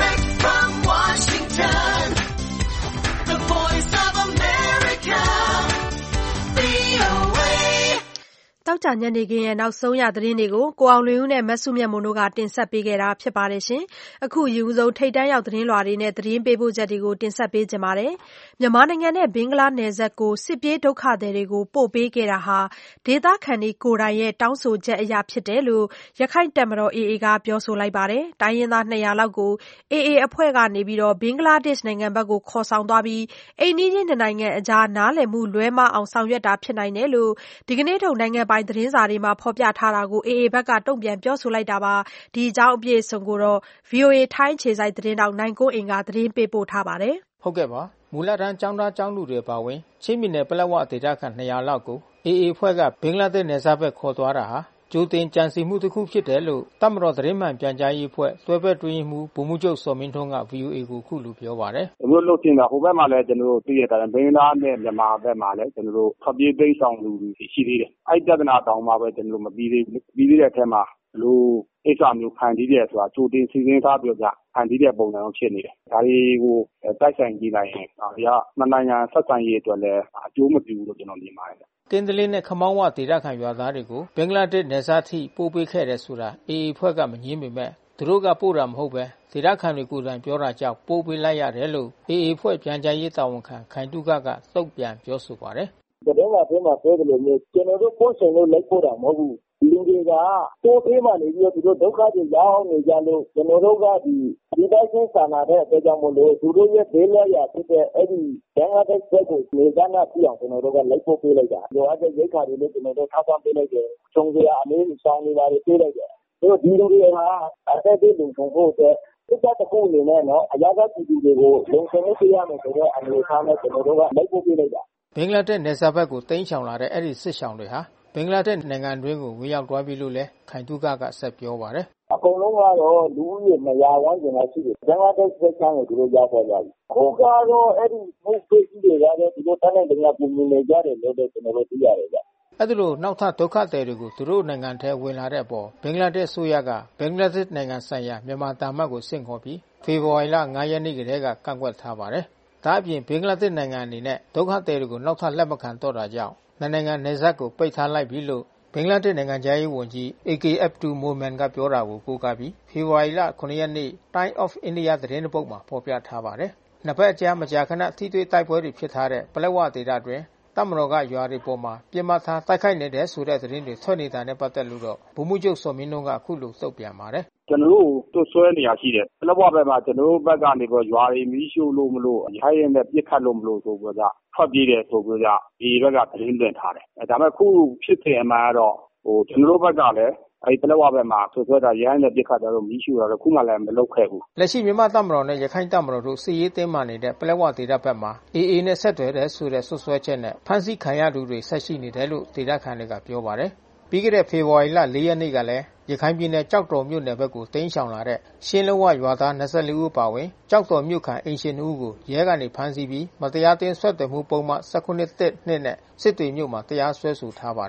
သောကြာညနေခင်းရဲ့နောက်ဆုံးရသတင်းတွေကိုကိုအောင်လွင်ဦးနဲ့မစုမြတ်မွန်တို့ကတင်ဆက်ပေးခဲ့တာဖြစ်ပါတယ်ရှင်။အခုယူဆုံးထိတ်တန်းရောက်သတင်းလွှာတွေနဲ့သတင်းပေးပို့ချက်တွေကိုတင်ဆက်ပေးကြပါမယ်။မြန်မာနိုင်ငံနဲ့ဘင်္ဂလားနယ်စပ်ကိုစစ်ပြေးဒုက္ခသည်တွေကိုပို့ပေးခဲ့တာဟာဒေသခံတွေကိုယ်တိုင်ရဲ့တောင်းဆိုချက်အရဖြစ်တယ်လို့ရခိုင်တပ်မတော် A A ကပြောဆိုလိုက်ပါတယ်။တိုင်းရင်းသား၂၀၀လောက်ကို A A အဖွဲ့ကနေပြီးတော့ဘင်္ဂလားဒေ့ရှ်နိုင်ငံဘက်ကိုခေါ်ဆောင်သွားပြီးအိမ်နီးချင်းနှစ်နိုင်ငံအကြားနားလည်မှုလွဲမှားအောင်ဆောင်ရွက်တာဖြစ်နိုင်တယ်လို့ဒီကနေ့ထုတ်နိုင်ငံပိုင်သတင်းစာတွေမှာဖော်ပြထားတာကို A A ဘက်ကတုံ့ပြန်ပြောဆိုလိုက်တာပါ။ဒီအကြောင်းအပြည့်အစုံကိုတော့ ဗွီအိုအေထိုင်းအခြေစိုက်သတင်းထောက်နိုင်ကွန်းအိန်ကသတင်းပေးပို့ထားပါတယ်။ဟုတ်ကဲ့ပါမူလတန်းကျောင်းသားကျောင်းသူတွေပါဝင်ချင်းပြည်နယ်ပလက်ဝဒေသခံ၂၀၀လောက်ကို A A အဖွဲ့ကဘင်္ဂလားဒေ့ရှ်နယ်စပ်ဘက်ခေါ်သွားတာဟာကြိုတင်ကြံစည်မှုတစ်ခုဖြစ်တယ်လို့တပ်မတော်သတင်းမှန်ပြန်ကြားရေးအဖွဲ့တွဲဘက်အတွင်းရေးမှူးဗိုလ်မှူးချုပ်ဇော်မင်းထွန်းက ဗွီအိုအေ ကိုအခုလိုပြောပါတယ်။ကျွန်တော်တို့တင်တာဟိုဘက်မှာလည်းကျွန်တော်တို့သိရတာဘင်္ဂလားနဲ့မြန်မာဘက်မှာလည်းကျွန်တော်တို့ဖပြေးသိမ်းဆောင်လူတွေရှိသေးတယ်။အဲ့ပြဿနာတောင်မှပဲကျွန်တော်တို့မပြီးသေးဘူး။ပြီးသေးတဲ့အထက်မှာလို့အိတ်စာမျိုးခံပြီးတဲ့ဆိုတာကြိုတင်စီစဉ်ထားပြီးတော့ခံပြီးတဲ့ပုံစံမျိုးဖြစ်နေတယ်။ဒါတွေကိုတိုက်ဆိုင်ကြည့်လိုက်ရင်ဒါကနှစ်နိုင်ငံဆက်ဆံရေးအတွက်လည်းအကျိုးမပြုဘူးလို့ကျွန်တော်မြင်ပါတယ်။ကင်းတလင်းနဲ့ခမောင်းဝဒေသခံရွာသားတွေကိုဘင်္ဂလားဒေ့ရှ်နယ်စပ်ထိပို့ပေးခဲ့တယ်ဆိုတာ A A အဖွဲ့ကမငြင်းပေမဲ့သူတို့ကပို့တာမဟုတ်ပဲဒေသခံတွေကိုယ်တိုင်ပြောတာကြောင့်ပို့ပေးလိုက်ရတယ်လို့ A A အဖွဲ့ပြန်ကြားရေးတာဝန်ခံခိုင်တုခကတုံ့ပြန်ပြောဆိုပါတယ်။သတင်းမှာပြောမှာပြောတယ်လို့မျိုးကျွန်တော်တို့ပို့ဆောင်လို့လိုက်ပို့တာမဟုတ်ဘူး။လူတွေကတိုးသေးမှနေပြီးတော့သူတို့ဒုက္ခတွေရောက်နေကြလို့ကျွန်တော်တို့ကဒီဒီတိုင်းချင်းစာနာတဲ့အတွက်ကြောင့်မလို့သူတို့ရဲ့ဒေသရာဖြစ်တဲ့အဲ့ဒီဘင်္ဂလားဒေ့ရှ်ဘက်ကိုနေကြနာပြအောင်ကျွန်တော်တို့ကလိုက်ပို့ပေးလိုက်တာ။လိုအပ်တဲ့ရိက္ခာတွေလည်းကျွန်တော်တို့ထောက်ပံ့ပေးလိုက်တယ်။ခြုံစရာအလေးဆောင်နေပါလေပေးလိုက်တယ်။တို့ဒီလူတွေဟာအသက်တွေလုံခြုံဖို့အတွက်စစ်တပ်တခုအနေနဲ့နော်အရာသားပြည်သူတွေကိုလုံခြုံရေးပေးရမယ်ဆိုတော့အနေအထားနဲ့ကျွန်တော်တို့ကလိုက်ပို့ပေးလိုက်တာ။ဘင်္ဂလားဒေ့ရှ်နယ်စပ်ဘက်ကိုတိမ်းရှောင်လာတဲ့အဲ့ဒီစစ်ရှောင်တွေဟာဘင်္ဂလားဒေ့ရှ်နိုင်ငံတွင်းကိုဝင်ရောက်သွားပြီလို့လည်းခိုင်တုခကဆက်ပြောပါတယ်။အကုန်လုံးကတော့လူဦးရေ၂၀၀ဝန်းကျင်လောက်ရှိတယ်။ဘင်္ဂလားဒေ့ရှ်ဘက်ကကိုသူတို့ရောက်သွားကြပြီ။ခုကတော့အဲ့ဒီမှုဖေးကြီးတွေကတော့သူတို့တန်းတဲ့နေရာပုံမြင်နေကြတယ်လို့ကျွန်တော်တို့သိရတယ်ဗျ။အဲ့ဒီလိုနောက်ထပ်ဒုက္ခသည်တွေကိုသူတို့နိုင်ငံထဲဝင်လာတဲ့အပေါ်ဘင်္ဂလားဒေ့ရှ်အစိုးရကဘင်္ဂလားဒေ့ရှ်နိုင်ငံဆိုင်ရာမြန်မာတာမတ်ကိုဆင့်ခေါ်ပြီးဖေဖော်ဝါရီလ၅ရက်နေ့ကတည်းကကန့်ကွက်ထားပါတယ်။ဒါအပြင်ဘင်္ဂလားဒေ့ရှ်နိုင်ငံအနေနဲ့ဒုက္ခသည်တွေကိုနောက်ထပ်လက်မခံတော့တာကြောင့်နိုင်ငံနယ်စပ်ကိုပိတ်ထားလိုက်ပြီလို့ဘင်္ဂလားဒေ့ရှ်နိုင်ငံခြားရေးဝန်ကြီး A K Abdul Momen ကပြောတာကိုကိုးကားပြီးဖေဖော်ဝါရီလ၇ရက်နေ့ Time of India သတင်းတစ်ပုဒ်မှာဖော်ပြထားပါတယ်။နှစ်ဖက်အကြားမကြာခဏထိတွေ့တိုက်ပွဲတွေဖြစ်ထားတဲ့ပလက်ဝဒေသတွင်တပ်မတော်ကရွာတွေပေါ်မှာပြစ်မှတ်ထားတိုက်ခိုက်နေတဲ့ဆိုတဲ့သတင်းတွေထွက်နေတာနဲ့ပတ်သက်လို့တော့ဗိုလ်မှူးချုပ်စော်မင်းထွန်းကအခုလိုတုံ့ပြန်ပါတယ်။ကျွန်တော်တို့တွဆွဲနေရရှိတယ်။ပလက်ဝဘက်မှာကျွန်တော်တို့ဘက်ကနေပြီးရွာတွေမီးရှို့လို့မလို့ရိုက်ရဲနဲ့ပြစ်ခတ်လို့မလို့ဆိုပြီးတော့ထွက်ပြေးတယ်ဆိုပြီးတော့ဒီဘက်ကသတင်းလွှင့်ထားတယ်။ဒါပေမဲ့ခုဖြစ်တဲ့အမှန်ကတော့ဟိုကျွန်တော်တို့ဘက်ကလည်းအဲ့ပလက်ဝဘက်မှာဆိုဆွဲတာရဟန်းနဲ့ပြစ်ခတ်တာတော့မီးရှို့တာတော့ခုမှလည်းမလုပ်ခဲ့ဘူးလက်ရှိမြန်မာတပ်မတော်နဲ့ရခိုင်တပ်မတော်တို့စစ်ရေးတင်းမာနေတဲ့ပလက်ဝဒေသဘက်မှာ A A နဲ့ဆက်သွယ်တဲ့ဆိုတဲ့ဆွဆွဲချက်နဲ့ဖမ်းဆီးခံရသူတွေဆက်ရှိနေတယ်လို့ဒေသခံတွေကပြောပါတယ်ပြီးခဲ့တဲ့ဖေဖော်ဝါရီလ၄ရက်နေ့ကလည်းရခိုင်ပြည်နယ်ကြောက်တော်မြို့နယ်ဘက်ကိုတင်းရှောင်လာတဲ့ရှင်းလုံးဝရွာသား၂၄ဦးပါဝင်ကြောက်တော်မြို့ခံအိမ်ရှင်ဦးကိုရဲကနေဖမ်းဆီးပြီးမတရားသင်းဆွဲသွယ်မှုပုံမှန်၁၉ နဲ့စစ်တွေမြို့မှာတရားစွဲဆိုထားပါတယ်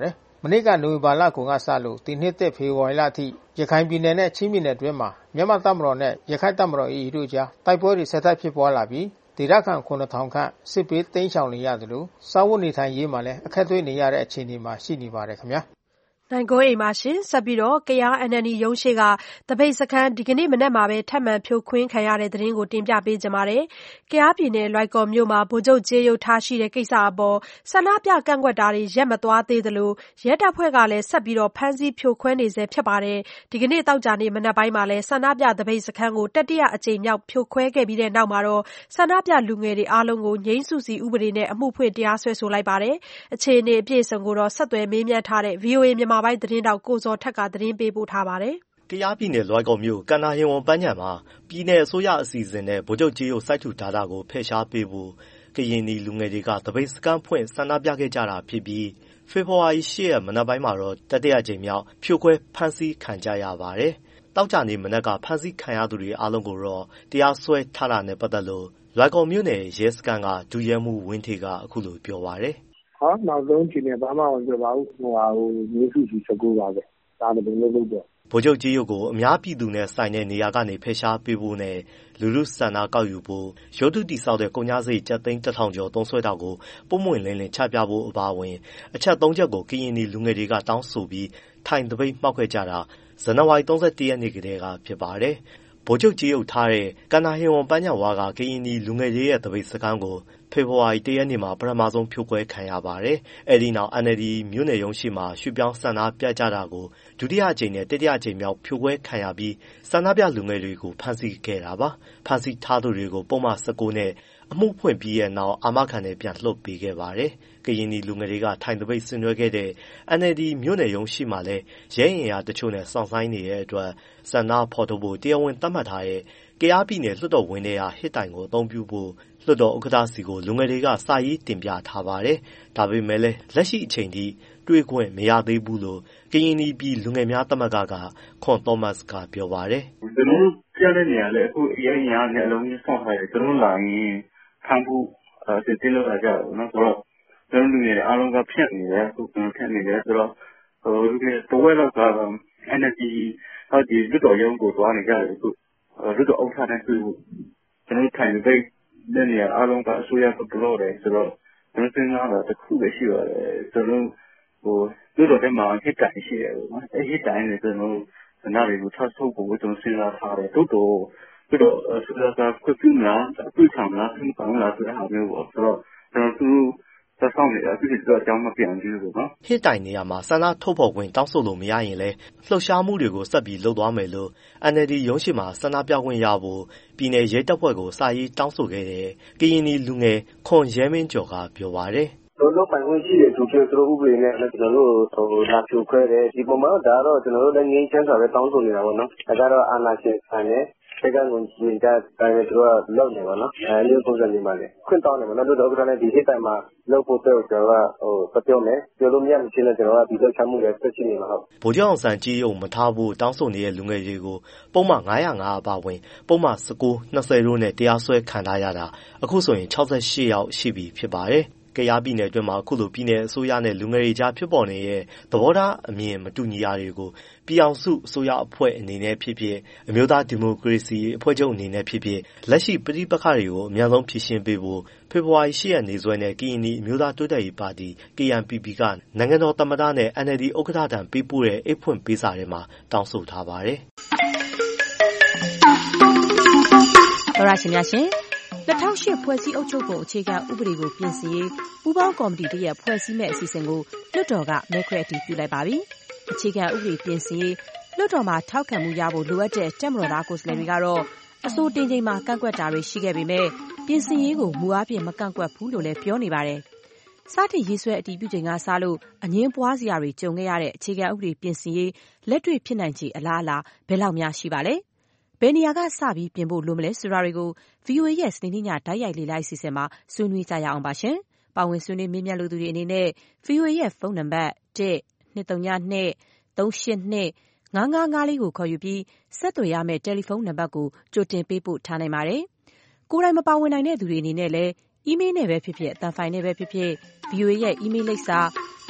မနေ့ကနိုဝင်ဘာလကုန်ကစလို့ဒီနှစ်သက်ဖေဖော်ဝါရီလအထိရခိုင်ပြည်နယ်နဲ့ချင်းပြည်နယ်အတွင်းမှာမြန်မာတပ်မတော်နဲ့ရခိုင်တပ်မတော် A E တို့ကြားတိုက်ပွဲတွေဆက်တိုက်ဖြစ်ပွားလာပြီးဒေသခံ ခုနစ်ထောင် ခန့်စစ်ဘေးတိမ်းရှောင်နေရတယ်လို့စားဝတ်နေထိုင်ရေးမှာလည်းအခက်တွေ့နေရတဲ့အခြေအနေမှာရှိနေပါတယ်ခင်ဗျာနိုင်ကိုအိမ်မှာရှင်ဆက်ပြီးတော့ကယား N L D ရုံးရှိကတပိတ်စခန်းဒီကနေ့မနက်မှာပဲထပ်မံဖြိုခွင်းခံရတဲ့သတင်းကိုတင်ပြပေးကြပါမယ်။ကယားပြည်နယ်လွိုင်ကော်မြို့မှာဗိုလ်ချုပ်ကြေးရုပ်ထားရှိတဲ့ကိစ္စအပေါ်ဆန္ဒပြကန့်ကွက်တာတွေရက်မသွားသေးသလိုရဲတပ်ဖွဲ့ကလည်းဆက်ပြီးတော့ဖမ်းဆီးဖြိုခွင်းနေဆဲဖြစ်ပါတယ်။ဒီကနေ့တောက်ကြနေ့မနက်ပိုင်းမှာလည်းဆန္ဒပြတပိတ်စခန်းကိုတတိယအကြိမ်မြောက်ဖြိုခွဲခဲ့ပြီးတဲ့နောက်မှာတော့ဆန္ဒပြလူငယ်တွေအားလုံးကိုငြိမ်းစုစီဥပဒေနဲ့အမှုဖွင့်တရားစွဲဆိုလိုက်ပါတယ်။အခြေအနေအပြည့်အစုံကိုတော့ဆက်သွယ်မေးမြန်းထားတဲ့ V O A မြန်မာပိုင်းသတင်းတောက်ကိုဇော်ထက်ကသတင်းပေးပို့ထားပါတယ်။ကယားပြည်နယ်လွိုင်ကော်မြို့ကန္နာဟင်ဝန်ပန်းခြံမှာပြည်နယ်အစိုးရအစီအစဉ်နဲ့ဗိုလ်ချုပ်ကြေးရုပ်စိုက်ထူထားတာကိုဖယ်ရှားပေးဖို့ကရင်နီလူငယ်တွေကတပိတ်စခန်းဖွင့်ဆန္ဒပြခဲ့ကြတာဖြစ်ပြီးဖေဖော်ဝါရီလ ၈ ရက်မနက်ပိုင်းမှာတော့တတိယကြိမ်မြောက်ဖြိုခွဲဖမ်းဆီးခံကြရပါတယ်။တောက်ကြနေ့မနက်ကဖမ်းဆီးခံရသူတွေအားလုံးကိုတော့တရားစွဲထားတာနဲ့ပတ်သက်လို့လွိုင်ကော်မြို့နယ်ရဲစခန်းကဒုရဲမှူးဝင်းထေကအခုလိုပြောပါတယ်။ဟောနောက်ဆုံးချိန်နဲ့ဘာမှမပြောပါဘူး။ဟိုဟာဟိုမျိုးစုစီစကူပါပဲ။ဒါလည်းဘယ်လိုလုပ်တော့ဗိုလ်ချုပ်ကြေးရုပ်ကိုအများပြည်သူနဲ့ဆိုင်တဲ့နေရာကနေဖယ်ရှားပေးဖို့နဲ့လူလူဆန္ဒကောက်ယူဖို့ရုပ်တုတိဆောက်တဲ့ကုန်ကျစရိတ်ကျပ်သိန်းတစ်ထောင်ကျော်သုံးစွဲတာကိုပုံမှန်လင်းလင်းချပြဖို့အပါအဝင်အချက်သုံးချက်ကိုကရင်နီလူငယ်တွေကတောင်းဆိုပြီးထိုင်တပိတ်မှောက်ခဲ့ကြတာဇန်နဝါရီလ ၃၁ ရက်နေ့ကတည်းကဖြစ်ပါတယ်။ဗိုလ်ချုပ်ကြေးရုပ်ထားတဲ့ကန္နာဟင်ဝန်ပန်းခြံဝါကကရင်နီလူငယ်တွေရဲ့တပိတ်စခန်းကိုဖေဖော်ဝါရီလ ၁ ရက်နေ့မှာပထမဆုံးဖြိုခွဲခံရပါတယ်။အဲဒီနောက် N L D မြို့နယ်ရုံးရှိမှာရွှေ့ပြောင်းဆန္ဒပြကြတာကိုဒုတိယအကြိမ်နဲ့တတိယအကြိမ်မြောက်ဖြိုခွဲခံရပြီးဆန္ဒပြလူငယ်တွေကိုဖမ်းဆီးခဲ့တာပါ။ဖမ်းဆီးထားသူတွေကိုပုံမှန်၁၉နဲ့အမှုဖွင့်ပြီးရဲ့နောက်အာမခံနဲ့ပြန်လွှတ်ပေးခဲ့ပါတယ်။ကရင်နီလူငယ်တွေကထိုင်တပိတ်ဆင်နွှဲခဲ့တဲ့ N L D မြို့နယ်ရုံးရှိမှာလည်းရဲအင်အားတချို့နဲ့စောင့်ဆိုင်းနေတဲ့အတွက်ဆန္ဒဖော်ထုတ်ဖို့တရားဝင်သတ်မှတ်ထားတဲ့ကယားပြည်နယ်လွှတ်တော်ဝင်တဲ့ဟာဟစ်တိုင်ကိုအသုံးပြုဖို့လွှတ်တော်ဥက္ကဋ္ဌစီကိုလူငယ်တွေကစာရေးတင်ပြထားပါတယ်။ဒါပေမဲ့လည်းလက်ရှိအချိန်ထိတွေ့ခွင့်မရသေးဘူးလို့ကရင်နီပြည်လူငယ်များသမဂ္ဂကခွန်သောမတ်စ်ကပြောပါတယ်။ကျွန်တော်တို့ကြားတဲ့နေရာလေအခုအရင်ညာနဲ့အလုံးကြီးဆောက်ထားတယ်ကျွန်တော်လာရင်ဖမ်းဖို့အဲတင်လို့လာကြတယ်နော်ဆိုတော့ကျွန်တော်လူငယ်အားလုံးကဖြတ်နေတယ်အခုကျွန်တော်ဖြတ်နေတယ်ဆိုတော့ဟိုလူငယ်တဝက်လောက်က N L D ဟောဒီလွှတ်တော်ရုံးကိုသွားနေကြတယ်အခုလွှတ်တော်ဥက္ကဋ္ဌနဲ့တွေ့ဖို့ကျွန်တော်ထိုင်တဲ့တဲ့နေရာအားလုံးကအစိုးရကဘလို့တယ်ဆိုတော့ကျွန်တော်စဉ်းစားတာတစ်ခုပဲရှိပါတယ်ကျွန်တော်ဟိုလွှတ်တော်ထဲမှာဟစ်တိုင်ရှိတယ်ပေါ့နော်အဲဟစ်တိုင်နဲ့ကျွန်တော်ဆန္ဒတွေကိုထပ်ထုတ်ဖို့ကျွန်တော်စဉ်းစားထားတယ်တိုးတိုးပြီးတော့ဆိုတော့ခွင့်ပြုမလားပြုဆောင်မလားပြုဆောင်လားဆိုတဲ့ဟာမျိုးပေါ့ဆိုတော့ကျွန်တော်သူသက်ဆောင်နေတာသူတို့အကြောင်းမပြန်ဘူးပေါ့နော်ဟစ်တိုင်နေရာမှာဆန္ဒထုတ်ဖော်ခွင့်တောင်းဆိုလို့မရရင်လည်းလှုပ်ရှားမှုတွေကိုဆက်ပြီးလုပ်သွားမယ်လို့ N L D ရုံးရှိမှာဆန္ဒပြခွင့်ရဖို့ပြည်နယ်ရဲတပ်ဖွဲ့ကိုစာရေးတောင်းဆိုခဲ့တဲ့ကရင်နီလူငယ်ခွန်ရဲမင်းကျော်ကပြောပါတယ်တို့လို့ပိုင်ခွင့်ရှိတဲ့သူတွေသူတို့ဥပဒေနဲ့ကျွန်တော်တို့ဟိုလာဖြိုခွဲတယ်ဒီပုံမှာဒါတော့ကျွန်တော်တို့လည်းငြိမ်းချမ်းစွာပဲတောင်းဆိုနေတာပေါ့နော်ဒါကတော့အာဏာရှင်ဆန်တဲ့တက္ကသိုလ်ကြီးတာတိုင်းသူတို့ကလောက်နေပါနော်အဲဒီပုံစံမျိုးပါလေခွင့်တောင်းတယ်မနော်တို့တော့ဥက္ကဋ္ဌနဲ့ဒီဟစ်တိုင်မှာလောက်ဖို့တော့ကျွန်တော်ကဟိုပြောမယ်ပြောလို့မရမချင်းနဲ့ကျွန်တော်ကဒီလောက်ချမှုလည်းဆက်ရှိနေမှာဟုတ်ဗိုလ်ချုပ်အောင်ဆန်းကြီးရုံမထားဖို့တောင်းဆိုနေတဲ့လူငယ်တွေကိုပုံမှန်၅၀၅အပါဝင်ပုံမှန်၁၉ ၂၀တို့နဲ့တရားစွဲခံထားရတာအခုဆိုရင်၆၈ယောက်ရှိပြီဖြစ်ပါတယ်ကယားပြည်နယ်အတွင်းမှာအခုလိုပြည်နယ်အစိုးရနဲ့လူငယ်တွေကြားဖြစ်ပေါ်နေတဲ့သဘောထားအမြင်မတူညီတာတွေကိုပြည်အောင်စုအစိုးရအဖွဲ့အနေနဲ့ဖြစ်ဖြစ်အမျိုးသားဒီမိုကရေစီအဖွဲ့ချုပ်အနေနဲ့ဖြစ်ဖြစ်လက်ရှိပဋိပက္ခတွေကိုအများဆုံးဖြေရှင်းပေးဖို့ဖေဖော်ဝါရီလ ၈ ရက်နေ့စွဲနဲ့ကရင်နီအမျိုးသားတိုးတက်ရေးပါတီ K N P P ကနိုင်ငံတော်သမ္မတနဲ့ N L D ဥက္ကဋ္ဌထံပေးပို့တဲ့အိတ်ဖွင့်ပေးစာထဲမှာတောင်းဆိုထားပါတယ်။သောရရှင်များရှင်၂၀၀၈ဖွဲ့စည်းအုပ်ချုပ်ပုံအခြေခံဥပဒေကိုပြင်ဆင်ရေးပူးပေါင်းကော်မတီတရက်ဖွဲ့စည်းမဲ့အစီအစဉ်ကိုလွှတ်တော်ကမဲခွဲအတည်ပြုလိုက်ပါပြီ။အခြေခံဥပဒေပြင်ဆင်ရေးလွှတ်တော်မှာထောက်ခံမှုရဖို့လိုအပ်တဲ့တပ်မတော်သားကိုယ်စားလှယ်တွေကတော့အဆိုတင်ချိန်မှာကန့်ကွက်တာတွေရှိခဲ့ပေမဲ့ပြင်ဆင်ရေးကိုမူအားဖြင့်မကန့်ကွက်ဘူးလို့လည်းပြောနေပါတယ်။စတင်ရေးဆွဲအတည်ပြုချိန်ကစလို့အငြင်းပွားစရာတွေကြုံခဲ့ရတဲ့အခြေခံဥပဒေပြင်ဆင်ရေးလက်တွေ့ဖြစ်နိုင်ခြေအလားအလာဘယ်လောက်များရှိပါလဲ။ဘယ်နေရာကစပြီးပြင်ဖို့လိုမလဲဆိုတာတွေကို V O A ရဲ့စနေနေ့ညတိုက်ရိုက်လေ့လာအစီအစဉ်မှာဆွေးနွေးကြရအောင်ပါရှင်။ပါဝင်ဆွေးနွေးမေးမြန်းလိုသူတွေအနေနဲ့ V O A ရဲ့ဖုန်းနံပါတ်၁ ၂၃၂ ၃၈၂ ၅၅၅လေးကိုခေါ်ယူပြီးဆက်သွယ်ရမယ့်တယ်လီဖုန်းနံပါတ်ကိုကြိုတင်ပေးပို့ထားနိုင်ပါတယ်။ကိုယ်တိုင်မပါဝင်နိုင်တဲ့သူတွေအနေနဲ့လည်းအီးမေးလ်နဲ့ပဲဖြစ်ဖြစ်အသံဖိုင်နဲ့ပဲဖြစ်ဖြစ် V O A ရဲ့အီးမေးလ်လိပ်စာ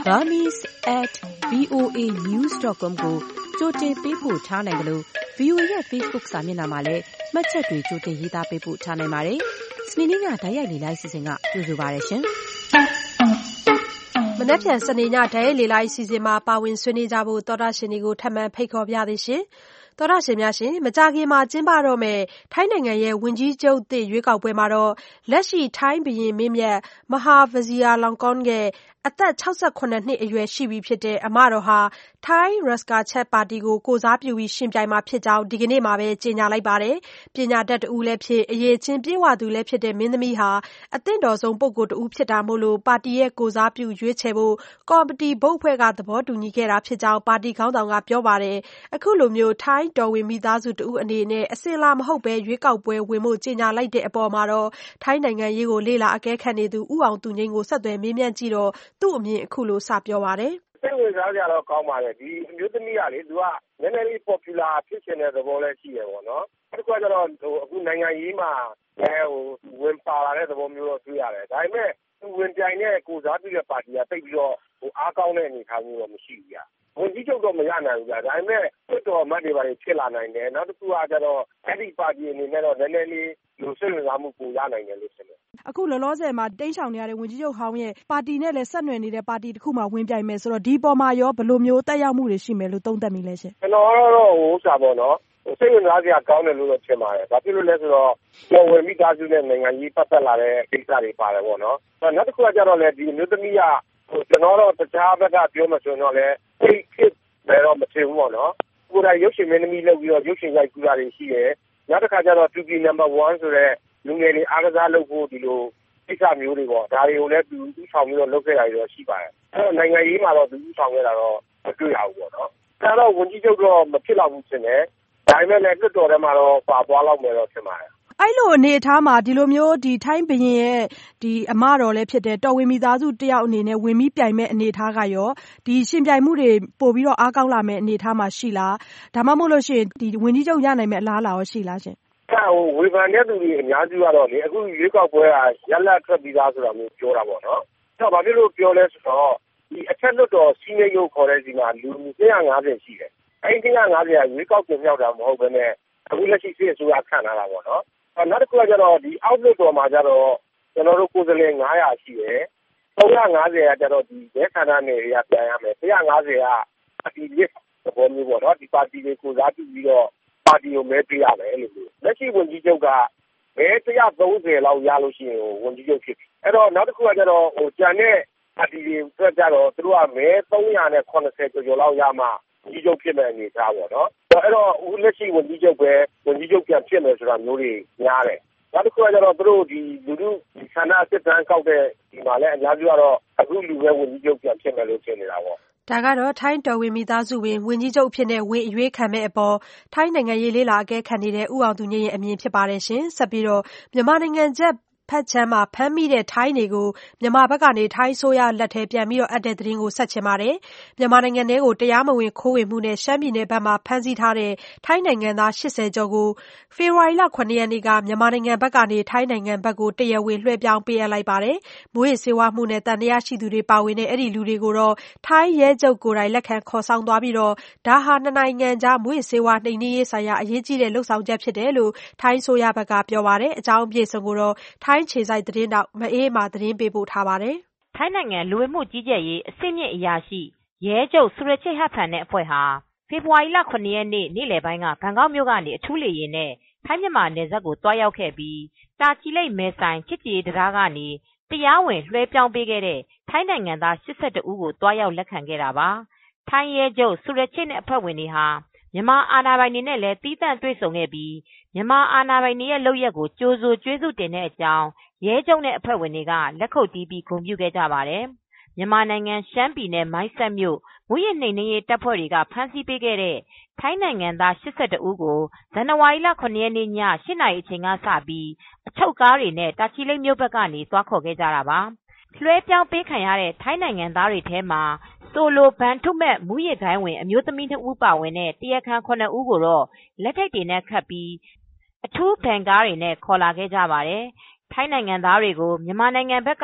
burmese at v o a news dot com ကိုကြိုတင်ပေးပို့ထားနိုင်တယ်လို့ ဗွီအိုအေ ရဲ့ Facebook စာမျက်နှာမှာလည်းမှတ်ချက်တွေကြိုတင်ရေးသားပေးပို့ထားနိုင်ပါတယ်။စနေနေ့ညဓာတ်ရိုက်လေလိုက်စီစဉ်ကကြိုဆိုပါရရှင်။မနက်ဖြန်စနေညဓာတ်ရိုက်လေလိုက်စီစဉ်မှာပါဝင်ဆွေးနွေးကြဖို့သောတာရှင်တွေကိုထပ်မံဖိတ်ခေါ်ပြသည်ရှင်။သောတာရှင်များရှင်မကြာခင်မှာကျင်းပတော့မယ်ထိုင်းနိုင်ငံရဲ့ဝန်ကြီးချုပ်သစ်ရွေးကောက်ပွဲမှာတော့လက်ရှိထိုင်းဘုရင်မင်းမြတ်မဟာဗဇီယာလောင်ကွန်းရဲ့အသက်၆၇နှစ်အရွယ်ရှိပြီဖြစ်တဲ့အမတော်ဟာထိုင်းရက်စကာချက်ပါတီကိုကိုစားပြုပြီးရှင်ပြိုင်မှာဖြစ်ကြောင်းဒီကနေ့မှာပဲကြေညာလိုက်ပါတယ်။ပညာတတ်တူလည်းဖြစ်အရေးချင်းပြေဝသူလည်းဖြစ်တဲ့မင်းသမီးဟာအသင့်တော်ဆုံးပုဂ္ဂိုလ်တူဖြစ်တာမို့လို့ပါတီရဲ့ကိုစားပြုရွေးချယ်ဖို့ကော်မတီဘုတ်အဖွဲ့ကသဘောတူညီခဲ့တာဖြစ်ကြောင်းပါတီခေါင်းဆောင်ကပြောပါတယ်။အခုလိုမျိုးထိုင်းတော်ဝင်မိသားစုတူအနေနဲ့အစင်လာမဟုတ်ပဲရွေးကောက်ပွဲဝင်ဖို့ကြေညာလိုက်တဲ့အပေါ်မှာတော့ထိုင်းနိုင်ငံရေးကိုလေ့လာအကဲခတ်နေသူဦးအောင်သူငိမ့်ကိုဆက်သွယ်မေးမြန်းကြည့်တော့သူ့အမြင်အခုလိုစပြောပါတယ်။စိတ်ဝင်စားကြတော့ကောင်းပါတယ်ဒီအမျိုးသမီးကလေသူကနည်းနည်းလေး popular ဖြစ်ချင်တဲ့သဘောလည်းရှိတယ်ပေါ့နော်။အဲ့ဒါကြတော့ဟိုအခုနိုင်ငံရေးမှာအဲဟိုဝင်ပါလာတဲ့သဘောမျိုးတော့တွေ့ရတယ်။ဒါပေမဲ့သူဝင်ပြိုင်တဲ့ကိုစားပြုတဲ့ပါတီကတိတ်ပြီးတော့ဟိုအားကောင်းတဲ့အနေအထားမျိုးတော့မရှိဘူးကြာ။ဝန်ကြီးချုပ်တော့မရနိုင်ဘူးကြာ။ဒါပေမဲ့တွတ်တော်အမတ်တွေပါဖြစ်လာနိုင်တယ်။နောက်တစ်ခုကကျတော့အဲ့ဒီပါတီအနေနဲ့တော့နည်းနည်းလေးလူစိတ်ဝင်စားမှုပိုရနိုင်တယ်လို့ထင်တယ်။အခုလောလောဆယ်မှာတိန့်ရှောင်နေရတဲ့ဝန်ကြီးချုပ်ဟောင်းရဲ့ပါတီနဲ့လည်းဆက်နွယ်နေတဲ့ပါတီတစ်ခုမှဝင်ပြိုင်မယ်ဆိုတော့ဒီပေါ်မှာရောဘယ်လိုမျိုးတက်ရောက်မှုတွေရှိမယ်လို့သုံးသပ်မိလဲရှင်။ကျွန်တော်ကတော့ဟိုစာပေါ့နော်။စိတ်ဝင်စားစရာကောင်းတယ်လို့တော့ထင်ပါတယ်။ဘာဖြစ်လို့လဲဆိုတော့တော်ဝင်မိသားစုနဲ့နိုင်ငံရေးပတ်သက်လာတဲ့ကိစ္စတွေပါတယ်ပေါ့နော်။နောက်တစ်ခုကကျတော့လေဒီမျိုးသမီးကဟိုကျွန်တော်တို့တခြားဘက်ကပြောမှဆိုတော့လေဒီဖြစ်တယ်တော့မထင်ဘူးပေါ့နော်။ကိုယ်တိုင်ရုပ်ရှင်မင်းသမီးလုပ်ပြီးတော့ရုပ်ရှင်ရိုက်ကူးတာတွေရှိတယ်။နောက်တစ်ခါကျတော့ two P number one ဆိုတဲ့လူငယ်တွေအားကစားလုပ်ဖို့ဒီလိုကိစ္စမျိုးတွေပေါ့ဒါတွေကိုလည်းသူဥဆောင်ပြီးတော့လုပ်ခဲ့တာတွေတော့ရှိပါတယ်။အဲ့တော့နိုင်ငံရေးမှာတော့သူဥဆောင်ခဲ့တာတော့မတွေ့ရဘူးပေါ့နော်။ဒါတော့ဝန်ကြီးချုပ်တော့မဖြစ်တော့ဘူးထင်တယ်။ဒါပေမဲ့လည်းလွှတ်တော်ထဲမှာတော့ပါသွားလောက်မယ်တော့ထင်ပါတယ်။အဲ့လိုအနေအထားမှာဒီလိုမျိုးဒီထိုင်းဘုရင်ရဲ့ဒီအမတော်လည်းဖြစ်တဲ့တော်ဝင်မိသားစုတယောက်အနေနဲ့ဝင်ပြီးပြိုင်မဲ့အနေအထားကရောဒီရှင်ပြိုင်မှုတွေပို့ပြီးတော့အားကောင်းလာမဲ့အနေအထားမှာရှိလားဒါမှမဟုတ်လို့ရှိရင်ဒီဝင်ကြီးချုပ်ရနိုင်မဲ့အလားအလာရောရှိလားရှင်။ဟိုဝေဖန်တဲ့သူတွေအများစုကတော့လေအခုရွေးကောက်ပွဲကရလတ်ထွက်ပြီးသားဆိုတာမျိုးပြောတာပေါ့နော်။အဲ့တော့ဘာဖြစ်လို့ပြောလဲဆိုတော့ဒီအထက်လွှတ်တော်စီးနေရုပ်ခေါ်တဲ့စီမှာလူ၂၅၀ရှိတယ်။အဲ့ဒီ၂၅၀ကရွေးကောက်တင်မြောက်တာမဟုတ်ဘဲနဲ့အခုလက်ရှိစစ်အစိုးရခန့်ထားတာပေါ့နော်။နောက်တစ်ခုကကျတော့ဒီအောက်လွှတ်တော်မှာကျတော့ကျွန်တော်တို့ကိုယ်စားလှယ်၅၀၀ရှိတယ်။၃၅၀ကကျတော့ဒီရဲခန္ဓာနယ်တွေကပြန်ရမယ်။၁၅၀ကပါတီလစ်သဘောမျိုးပေါ့နော်။ဒီပါတီတွေကိုစားပြုပြီးတော့ပါတီကိုမဲပေးရမယ်လို့လက်ရှိဝန်ကြီးချုပ်ကမဲ၁၃၀လောက်ရလို့ရှိရင်ဝန်ကြီးချုပ်ဖြစ်ပြီ။အဲ့တော့နောက်တစ်ခုကကျတော့ဟိုကျန်တဲ့ပါတီတွေအတွက်ကျတော့သူတို့ကမဲ၃၇၀ကျော်ကျော်လောက်ရမှဝန်ကြီးချုပ်ဖြစ်မဲ့အနေအထားပေါ့နော်။အဲ့တော့အခုလက်ရှိဝန်ကြီးချုပ်ပဲဝန်ကြီးချုပ်ပြန်ဖြစ်မယ်ဆိုတာမျိုးတွေများတယ်။နောက်တစ်ခုကကျတော့သူတို့ဒီလူလူဆန္ဒစစ်တမ်းကောက်တဲ့ဒီမှာလည်းအများကြီးကတော့အခုလူပဲဝန်ကြီးချုပ်ပြန်ဖြစ်မယ်လို့ထင်နေတာပေါ့။ဒါကတော့ထိုင်းတော်ဝင်မိသားစုဝင်ဝန်ကြီးချုပ်ဖြစ်တဲ့ဝင်အရွေးခံမဲ့အပေါ်ထိုင်းနိုင်ငံရေးလေးလာအကဲခတ်နေတဲ့ဦးအောင်သူငိမ့်ရဲ့အမြင်ဖြစ်ပါတယ်ရှင်ဆက်ပြီးတော့မြန်မာနိုင်ငံချက်ဖက်ချမ်းမှာဖမ်းမိတဲ့ထိုင်းတွေကိုမြန်မာဘက်ကနေထိုင်းဆိုရလက်ထဲပြန်ပြီးတော့အပ်တဲ့သတင်းကိုဆက်ချင်ပါတယ်မြန်မာနိုင်ငံထဲကိုတရားမဝင်ခိုးဝင်မှုနဲ့ရှမ်းပြည်နယ်ဘက်မှာဖမ်းဆီးထားတဲ့ထိုင်းနိုင်ငံသား၈၀ကျော်ကိုဖေဖော်ဝါရီလ၇ရက်နေ့ကမြန်မာနိုင်ငံဘက်ကနေထိုင်းနိုင်ငံဘက်ကိုတရားဝင်လွှဲပြောင်းပေးအပ်လိုက်ပါတယ်မွေးစေဝါမှုနဲ့တန်တရားရှိသူတွေပါဝင်တဲ့အဲ့ဒီလူတွေကိုတော့ထိုင်းရဲချုပ်ကိုယ်တိုင်လက်ခံခေါ်ဆောင်သွားပြီးတော့ဒါဟာနှစ်နိုင်ငံကြားမွေးစေဝါနှိမ်နင်းရေးဆိုင်ရာအရေးကြီးတဲ့လှုပ်ဆောင်ချက်ဖြစ်တယ်လို့ထိုင်းဆိုရဘက်ကပြောပါတယ်အကြောင်းအပြည့်စုံကိုတော့ထိုင်းခြေစိုက်သတင်းတော့မအေးမာသတင်းပေးပို့ထားပါတယ်။ထိုင်းနိုင်ငံလူဝင်မှုကြီးကြပ်ရေးအဆင့်မြင့်အရာရှိရဲချုပ်ဆူရချစ်ဟတ်ဖန်နဲ့အဖွဲ့ဟာဖေဖော်ဝါရီလ၇ရက်နေ့နေ့လယ်ပိုင်းကဘန်ကောက်မြို့ကနေအထူးလေယာဉ်နဲ့ထိုင်းမြန်မာနယ်စပ်ကိုတွားရောက်ခဲ့ပြီးတာချီလိတ်မဲဆိုင်ချစ်ကြည်တရားကနေတရားဝင်လွှဲပြောင်းပေးခဲ့တဲ့ထိုင်းနိုင်ငံသား၈၁ဦးကိုတွားရောက်လက်ခံခဲ့တာပါ။ထိုင်းရဲချုပ်ဆူရချစ်နဲ့အဖွဲ့ဝင်တွေဟာမြန်မာအာဏာပိုင်တွေနဲ့လည်းတီးသန့်တွေ့ဆုံခဲ့ပြီးမြန်မာအာဏာပိုင်တွေရဲ့လုပ်ရက်ကိုကြိုဆိုကျွေးဇူးတင်တဲ့အကြောင်းရဲချုပ်နဲ့အဖွဲ့ဝင်တွေကလက်ခုပ်တီးပြီးဂုဏ်ပြုခဲ့ကြပါတယ်။မြန်မာနိုင်ငံရှမ်းပြည်နယ်မိုင်းဆတ်မြို့မူရစ်နှိမ်နင်းရေးတပ်ဖွဲ့တွေကဖမ်းဆီးပေးခဲ့တဲ့ထိုင်းနိုင်ငံသား၈၁ဦးကိုဇန်နဝါရီလ၇ရက်နေ့ည၈နာရီအချိန်ကစပြီးအချုပ်ကားတွေနဲ့တာချီလိတ်မြို့ဘက်ကနေသွားခေါ်ခဲ့ကြတာပါ။လွှဲပြောင်းပေးခံရတဲ့ထိုင်းနိုင်ငံသားတွေထဲမှာဆိုလိုဘန်ထုမဲ့မူရစ်ဂိုင်းဝင်အမျိုးသမီးနှစ်ဦးပါဝင်တဲ့တရားခံခုနှစ်ဦးကိုတော့လက်ထိတ်တွေနဲ့ခတ်ပြီးအထူးဘန်ကားတွေနဲ့ခေါ်လာခဲ့ကြပါတယ်။ထိုင်းနိုင်ငံသားတွေကိုမြန်မာနိုင်ငံဘက်က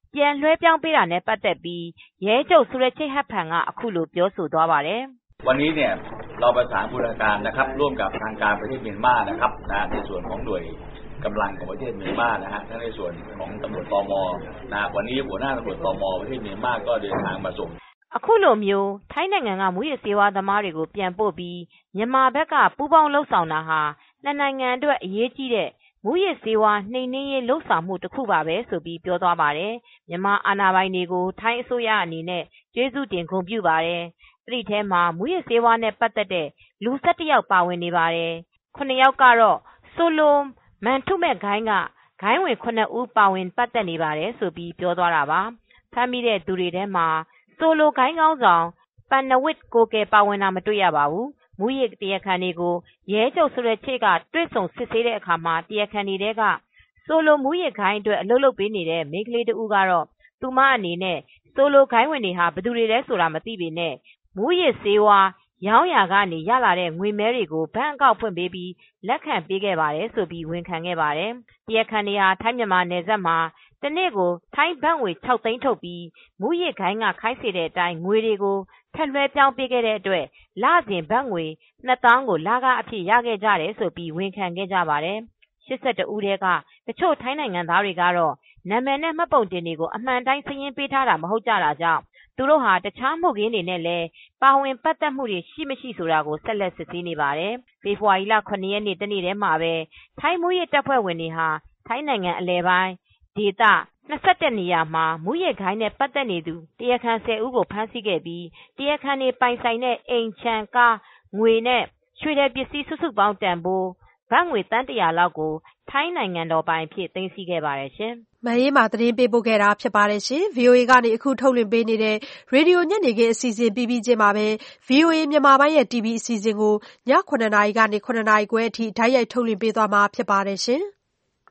ပြန်လွှဲပြောင်းပေးတာနဲ့ပတ်သက်ပြီးရဲချုပ်ဆူရချိတ်ဟတ်ဖန်ကအခုလိုပြောဆိုသွားပါတယ်။วันนี้เนี่ยเราประสานบูรณาการนะครับร่วมกับทางการประเทศเมียนมานะครับนะในส่วนของหน่วยกำลังของประเทศเมียนมานะฮะทั้งในส่วนของตำรวจตม.นะวันนี้หัวหน้าตำรวจตม.ประเทศเมียนมาก็เดินทางมาส่งအခုလိုမျိုးထိုင်းနိုင်ငံကမူရစေဝါသမားတွေကိုပြန်ပို့ပြီးမြန်မာဘက်ကပူးပေါင်းလှုပ်ဆောင်တာဟာနှစ်နိုင်ငံအတွက်အရေးကြီးတဲ့မူရစေဝါနှိမ်နင်းရေးလှုပ်ဆောင်မှုတစ်ခုပါပဲဆိုပြီးပြောသွားပါတယ်မြန်မာအာဏာပိုင်တွေကိုထိုင်းအစိုးရအနေနဲ့ကျေးဇူးတင်ဂုဏ်ပြုပါတယ်အဲ့ဒီထဲမှာမူရစေဝါနဲ့ပတ်သက်တဲ့လူ၁၁ယောက်ပါဝင်နေပါတယ်ခုနှစ်ယောက်ကတော့ဆိုလိုမန်ထုမဲ့ဂိုင်းကဂိုင်းဝင်ခုနှစ်ဦးပါဝင်ပတ်သက်နေပါတယ်ဆိုပြီးပြောသွားတာပါဖမ်းမိတဲ့သူတွေထဲမှာဆိုလိုဂိုင်းကောင်းဆောင်ပန်နဝစ်ကိုကယ်ပါဝင်တာမတွေ့ရပါဘူးမူရစ်တရားခံတွေကိုရဲချုပ်ဆိုတဲ့ချိတ်ကတွေ့ဆုံစစ်ဆေးတဲ့အခါမှာတရားခံတွေကဆိုလိုမူရစ်ဂိုင်းအတွက်အလုပ်လုပ်ပေးနေတဲ့မိန်းကလေးတဦးကတော့သူမအနေနဲ့ဆိုလိုဂိုင်းဝင်တွေဟာဘယ်သူတွေလဲဆိုတာမသိပေနဲ့မူရစ်စေဝါရောင်းရာကနေရလာတဲ့ငွေမဲတွေကိုဘဏ်အကောင့်ဖွင့်ပေးပြီးလက်ခံပေးခဲ့ပါတယ်ဆိုပြီးဝန်ခံခဲ့ပါတယ်တရားခံတွေဟာထိုင်းမြန်မာနယ်စပ်မှာတနေ့ကိုထိုင်းဘတ်ငွေ၆သိန်းထုတ်ပြီးမူရစ်ဂိုင်းကခိုင်းစေတဲ့အတိုင်းငွေတွေကိုထက်လွှဲပြောင်းပေးခဲ့တဲ့အတွက်လစဉ်ဘတ်ငွေနှစ်သောင်းကိုလကားအဖြစ်ရခဲ့ကြတယ်ဆိုပြီးဝန်ခံခဲ့ကြပါတယ်ရှစ်ဆယ့်တစ်ဦးတည်းကတချို့ထိုင်းနိုင်ငံသားတွေကတော့နာမည်နဲ့မှတ်ပုံတင်တွေကိုအမှန်တိုင်းစာရင်းပေးထားတာမဟုတ်ကြတာကြောင့်သူတို့ဟာတခြားမှုခင်းတွေနဲ့လည်းပါဝင်ပတ်သက်မှုတွေရှိမရှိဆိုတာကိုဆက်လက်စစ်ဆေးနေပါတယ်ဖေဖော်ဝါရီလခုနှစ်ရက်နေ့တနေ့တည်းမှာပဲထိုင်းမူရစ်တပ်ဖွဲ့ဝင်တွေဟာထိုင်းနိုင်ငံအလယ်ပိုင်းဒေသ၂၁နေရာမှာမူရစ်ဂိုင်းနဲ့ပတ်သက်နေသူတရားခံ၁၀ဦးကိုဖမ်းဆီးခဲ့ပြီးတရားခံတွေပိုင်ဆိုင်တဲ့အိမ်ခြံကားငွေနဲ့ရွှေတဲ့ပစ္စည်းစုစုပေါင်းတန်ဖိုးဘတ်ငွေတန်းတရာလောက်ကိုထိုင်းနိုင်ငံတော်ပိုင်အဖြစ်သိမ်းဆည်းခဲ့ပါတယ်ရှင်။မအေးမာသတင်းပေးပို့ခဲ့တာဖြစ်ပါတယ်ရှင်။ ဗွီအိုအေကနေအခုထုတ်လွှင့်ပေးနေတဲ့ရေဒီယိုညနေခင်းအစီအစဉ်ပြီးပြီးချင်းမှာပဲ ဗွီအိုအေမြန်မာပိုင်းရဲ့ တီဗီအစီအစဉ်ကိုညခုနှစ်နာရီကနေခုနှစ်နာရီခွဲအထိဓာတ်ရိုက်ထုတ်လွှင့်ပေးသွားမှာဖြစ်ပါတယ်ရှင်။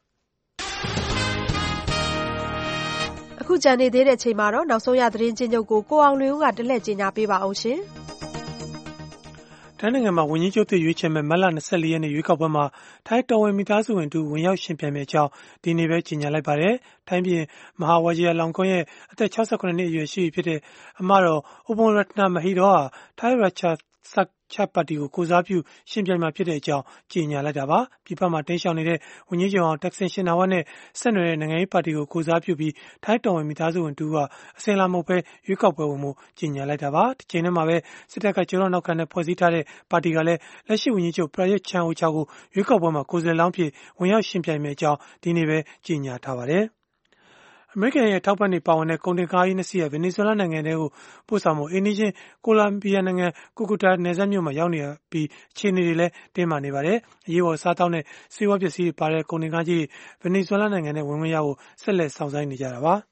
အခုကြံနေသေးတဲ့အချိန်မှာတော့နောက်ဆုံးရသတင်းချင်းချုပ်ကိုကိုအောင်လွင်ဦးကတလှည့်ကြေညာပေးပါအောင်ရှင်။ထိုင်းနိုင်ငံမှာဝန်ကြီးချုပ်သစ်ရွေးချယ်မဲ့မတ်လ၂၄ရက်နေ့ရွေးကောက်ပွဲမှာထိုင်းတော်ဝင်မိသားစုဝင်တူဝင်ရောက်ရှင်ပြိုင်မယ့်အကြောင်းဒီနေ့ပဲကြေညာလိုက်ပါတယ်။ထိုင်းပြည်မဟာဝါဂျီယာလောင်ကွန်းရဲ့အသက်၆၉နှစ်အရွယ်ရှိပြီဖြစ်တဲ့အမတော်ဥပုံရတနာမဟီတော်ဟာထိုင်းရချာဆက်ချပါတီကိုကိုစားပြုရှင်ပြိုင်မှာဖြစ်တဲ့အကြောင်းကြေညာလိုက်တာပါ။ပြည်ပမှာတင်းရှောင်နေတဲ့ဝန်ကြီးချုပ်အောင်တက်ဆင်ရှင်နာဝတ်နဲ့ဆက်နွယ်တဲ့နိုင်ငံရေးပါတီကိုကိုစားပြုပြီးထိုင်းတော်ဝင်မိသားစုဝင်တူကအစင်လာမဟုတ်ပဲရွေးကောက်ပွဲဝင်မှုကြေညာလိုက်တာပါ။ဒီချိန်ထဲမှာပဲစစ်တပ်ကကျောင်းနောက်ခံနဲ့ဖွဲ့စည်းထားတဲ့ပါတီကလည်းလက်ရှိဝန်ကြီးချုပ်ပရာယွတ်ချန်အိုချာကိုရွေးကောက်ပွဲမှာကိုယ်စားလှယ်လောင်းဖြစ်ဝင်ရောက်ရှင်ပြိုင်မယ့်အကြောင်းဒီနေ့ပဲကြေညာထားပါတယ်။အမေရိကန်ရဲ့ထောက်ပံ့နေပါဝင်တဲ့ကုန်တင်ကားကြီးနှစ်စီးရဲ့ဗင်နီဇွဲလားနိုင်ငံတဲကိုပို့ဆောင်မှုအိန္ဒိယကိုလံဘီယာနိုင်ငံကူကူတာနယ်စပ်မြို့မှာရောက်နေပြီးအခြေအနေတွေလည်းတင်းမာနေပါတယ်။အရေးပေါ်စားတောက်နဲ့ဆေးဝါးပစ္စည်းတွေပါတဲ့ကုန်တင်ကားကြီးဗင်နီဇွဲလားနိုင်ငံထဲဝင်ဝင်ရောက်ဖို့ဆက်လက်ဆောင်ဆိုင်နေကြတာပါ။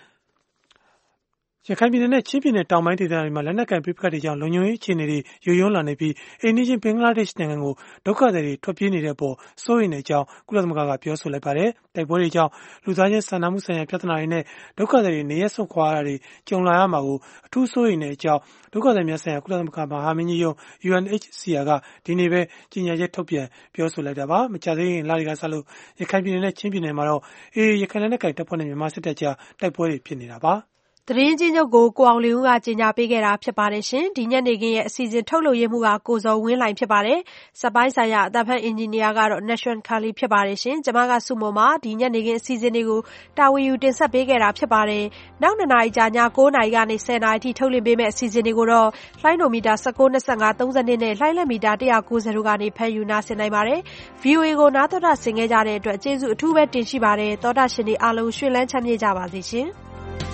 ရခိုင်ပြည်နယ်နဲ့ချင်းပြည်နယ်တောင်ပိုင်းဒေသတွေမှာလက်နက်ကိုင်ပဋိပက္ခတွေကြောင့်လုံခြုံရေးအခြေအနေတွေယိုယွင်းလာနေပြီးအိန္ဒိယဘင်္ဂလားဒေ့ရှ်နိုင်ငံကိုဒုက္ခသည်တွေထွက်ပြေးနေတဲ့အပေါ်စိုးရိမ်တဲ့အကြောင်းကုလသမဂ္ဂကပြောဆိုလိုက်ပါတယ်။တိုက်ပွဲတွေကြောင့်လူသားချင်းစာနာမှုဆိုင်ရာပြဿနာတွေနဲ့ဒုက္ခသည်တွေနေရပ်စွန့်ခွာရတာတွေကြုံလာရမှာကိုအထူးစိုးရိမ်တဲ့အကြောင်းဒုက္ခသည်များဆိုင်ရာကုလသမဂ္ဂမဟာမင်းကြီးရုံး ယူအန်အိတ်စီအာ ကဒီနေ့ပဲကြေညာချက်ထုတ်ပြန်ပြောဆိုလိုက်တာပါ။မကြာသေးခင်လတွေကစလို့ရခိုင်ပြည်နယ်နဲ့ချင်းပြည်နယ်မှာတော့အေးရခိုင်လက်နက်ကိုင်တပ်ဖွဲ့နဲ့မြန်မာစစ်တပ်ကြားတိုက်ပွဲတွေဖြစ်နေတာပါ။သတင်းချင်းချုပ်ကိုကိုအောင်လင်းဦးကကြေညာပေးခဲ့တာဖြစ်ပါတယ်ရှင်။ဒီညနေခင်းရဲ့အစီအစဉ်ထုတ်လုပ်ရမှုကကိုစောဝင်းလိုင်ဖြစ်ပါတယ်။စက်ပိုင်းဆိုင်ရာအသံဖတ်အင်ဂျင်နီယာကတော့ Nation Carly ဖြစ်ပါတယ်ရှင်။ကျွန်မကစုမုံမှာဒီညနေခင်းအစီအစဉ်တွေကိုတာဝန်ယူတင်ဆက်ပေးခဲ့တာဖြစ်ပါတယ်။နောက်နှစ်နာရီကြာည၉နာရီကနေ၁၀နာရီထိထုတ်လွှင့်ပေးမယ့်အစီအစဉ်တွေကိုတော့လိုင်းနိုမီတာ၁၉ ၂၅ ၃၂နဲ့လိုင်းလက်မီတာ၁၉၀တို့ကနေဖမ်းယူနားဆင်နိုင်ပါတယ်။ ဗွီအိုအေကိုနားတော်တာဆင်ခဲ့ကြတဲ့အတွက်ကျေးဇူးအထူးပဲတင်ရှိပါတယ်။သောတာရှင်တွေအားလုံးရွှင်လန်းချမ်းမြေ့ကြပါစေရှင်။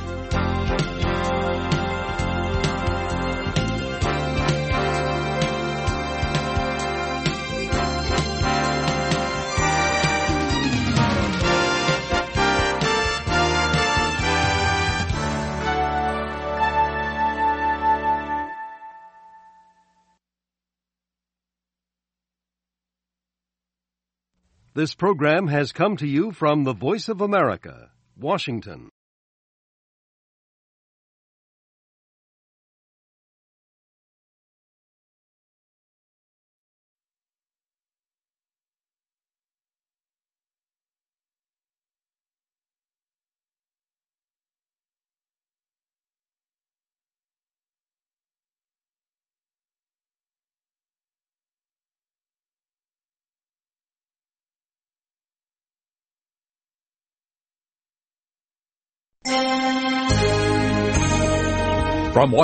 This program has come to you from the Voice of America, Washington. From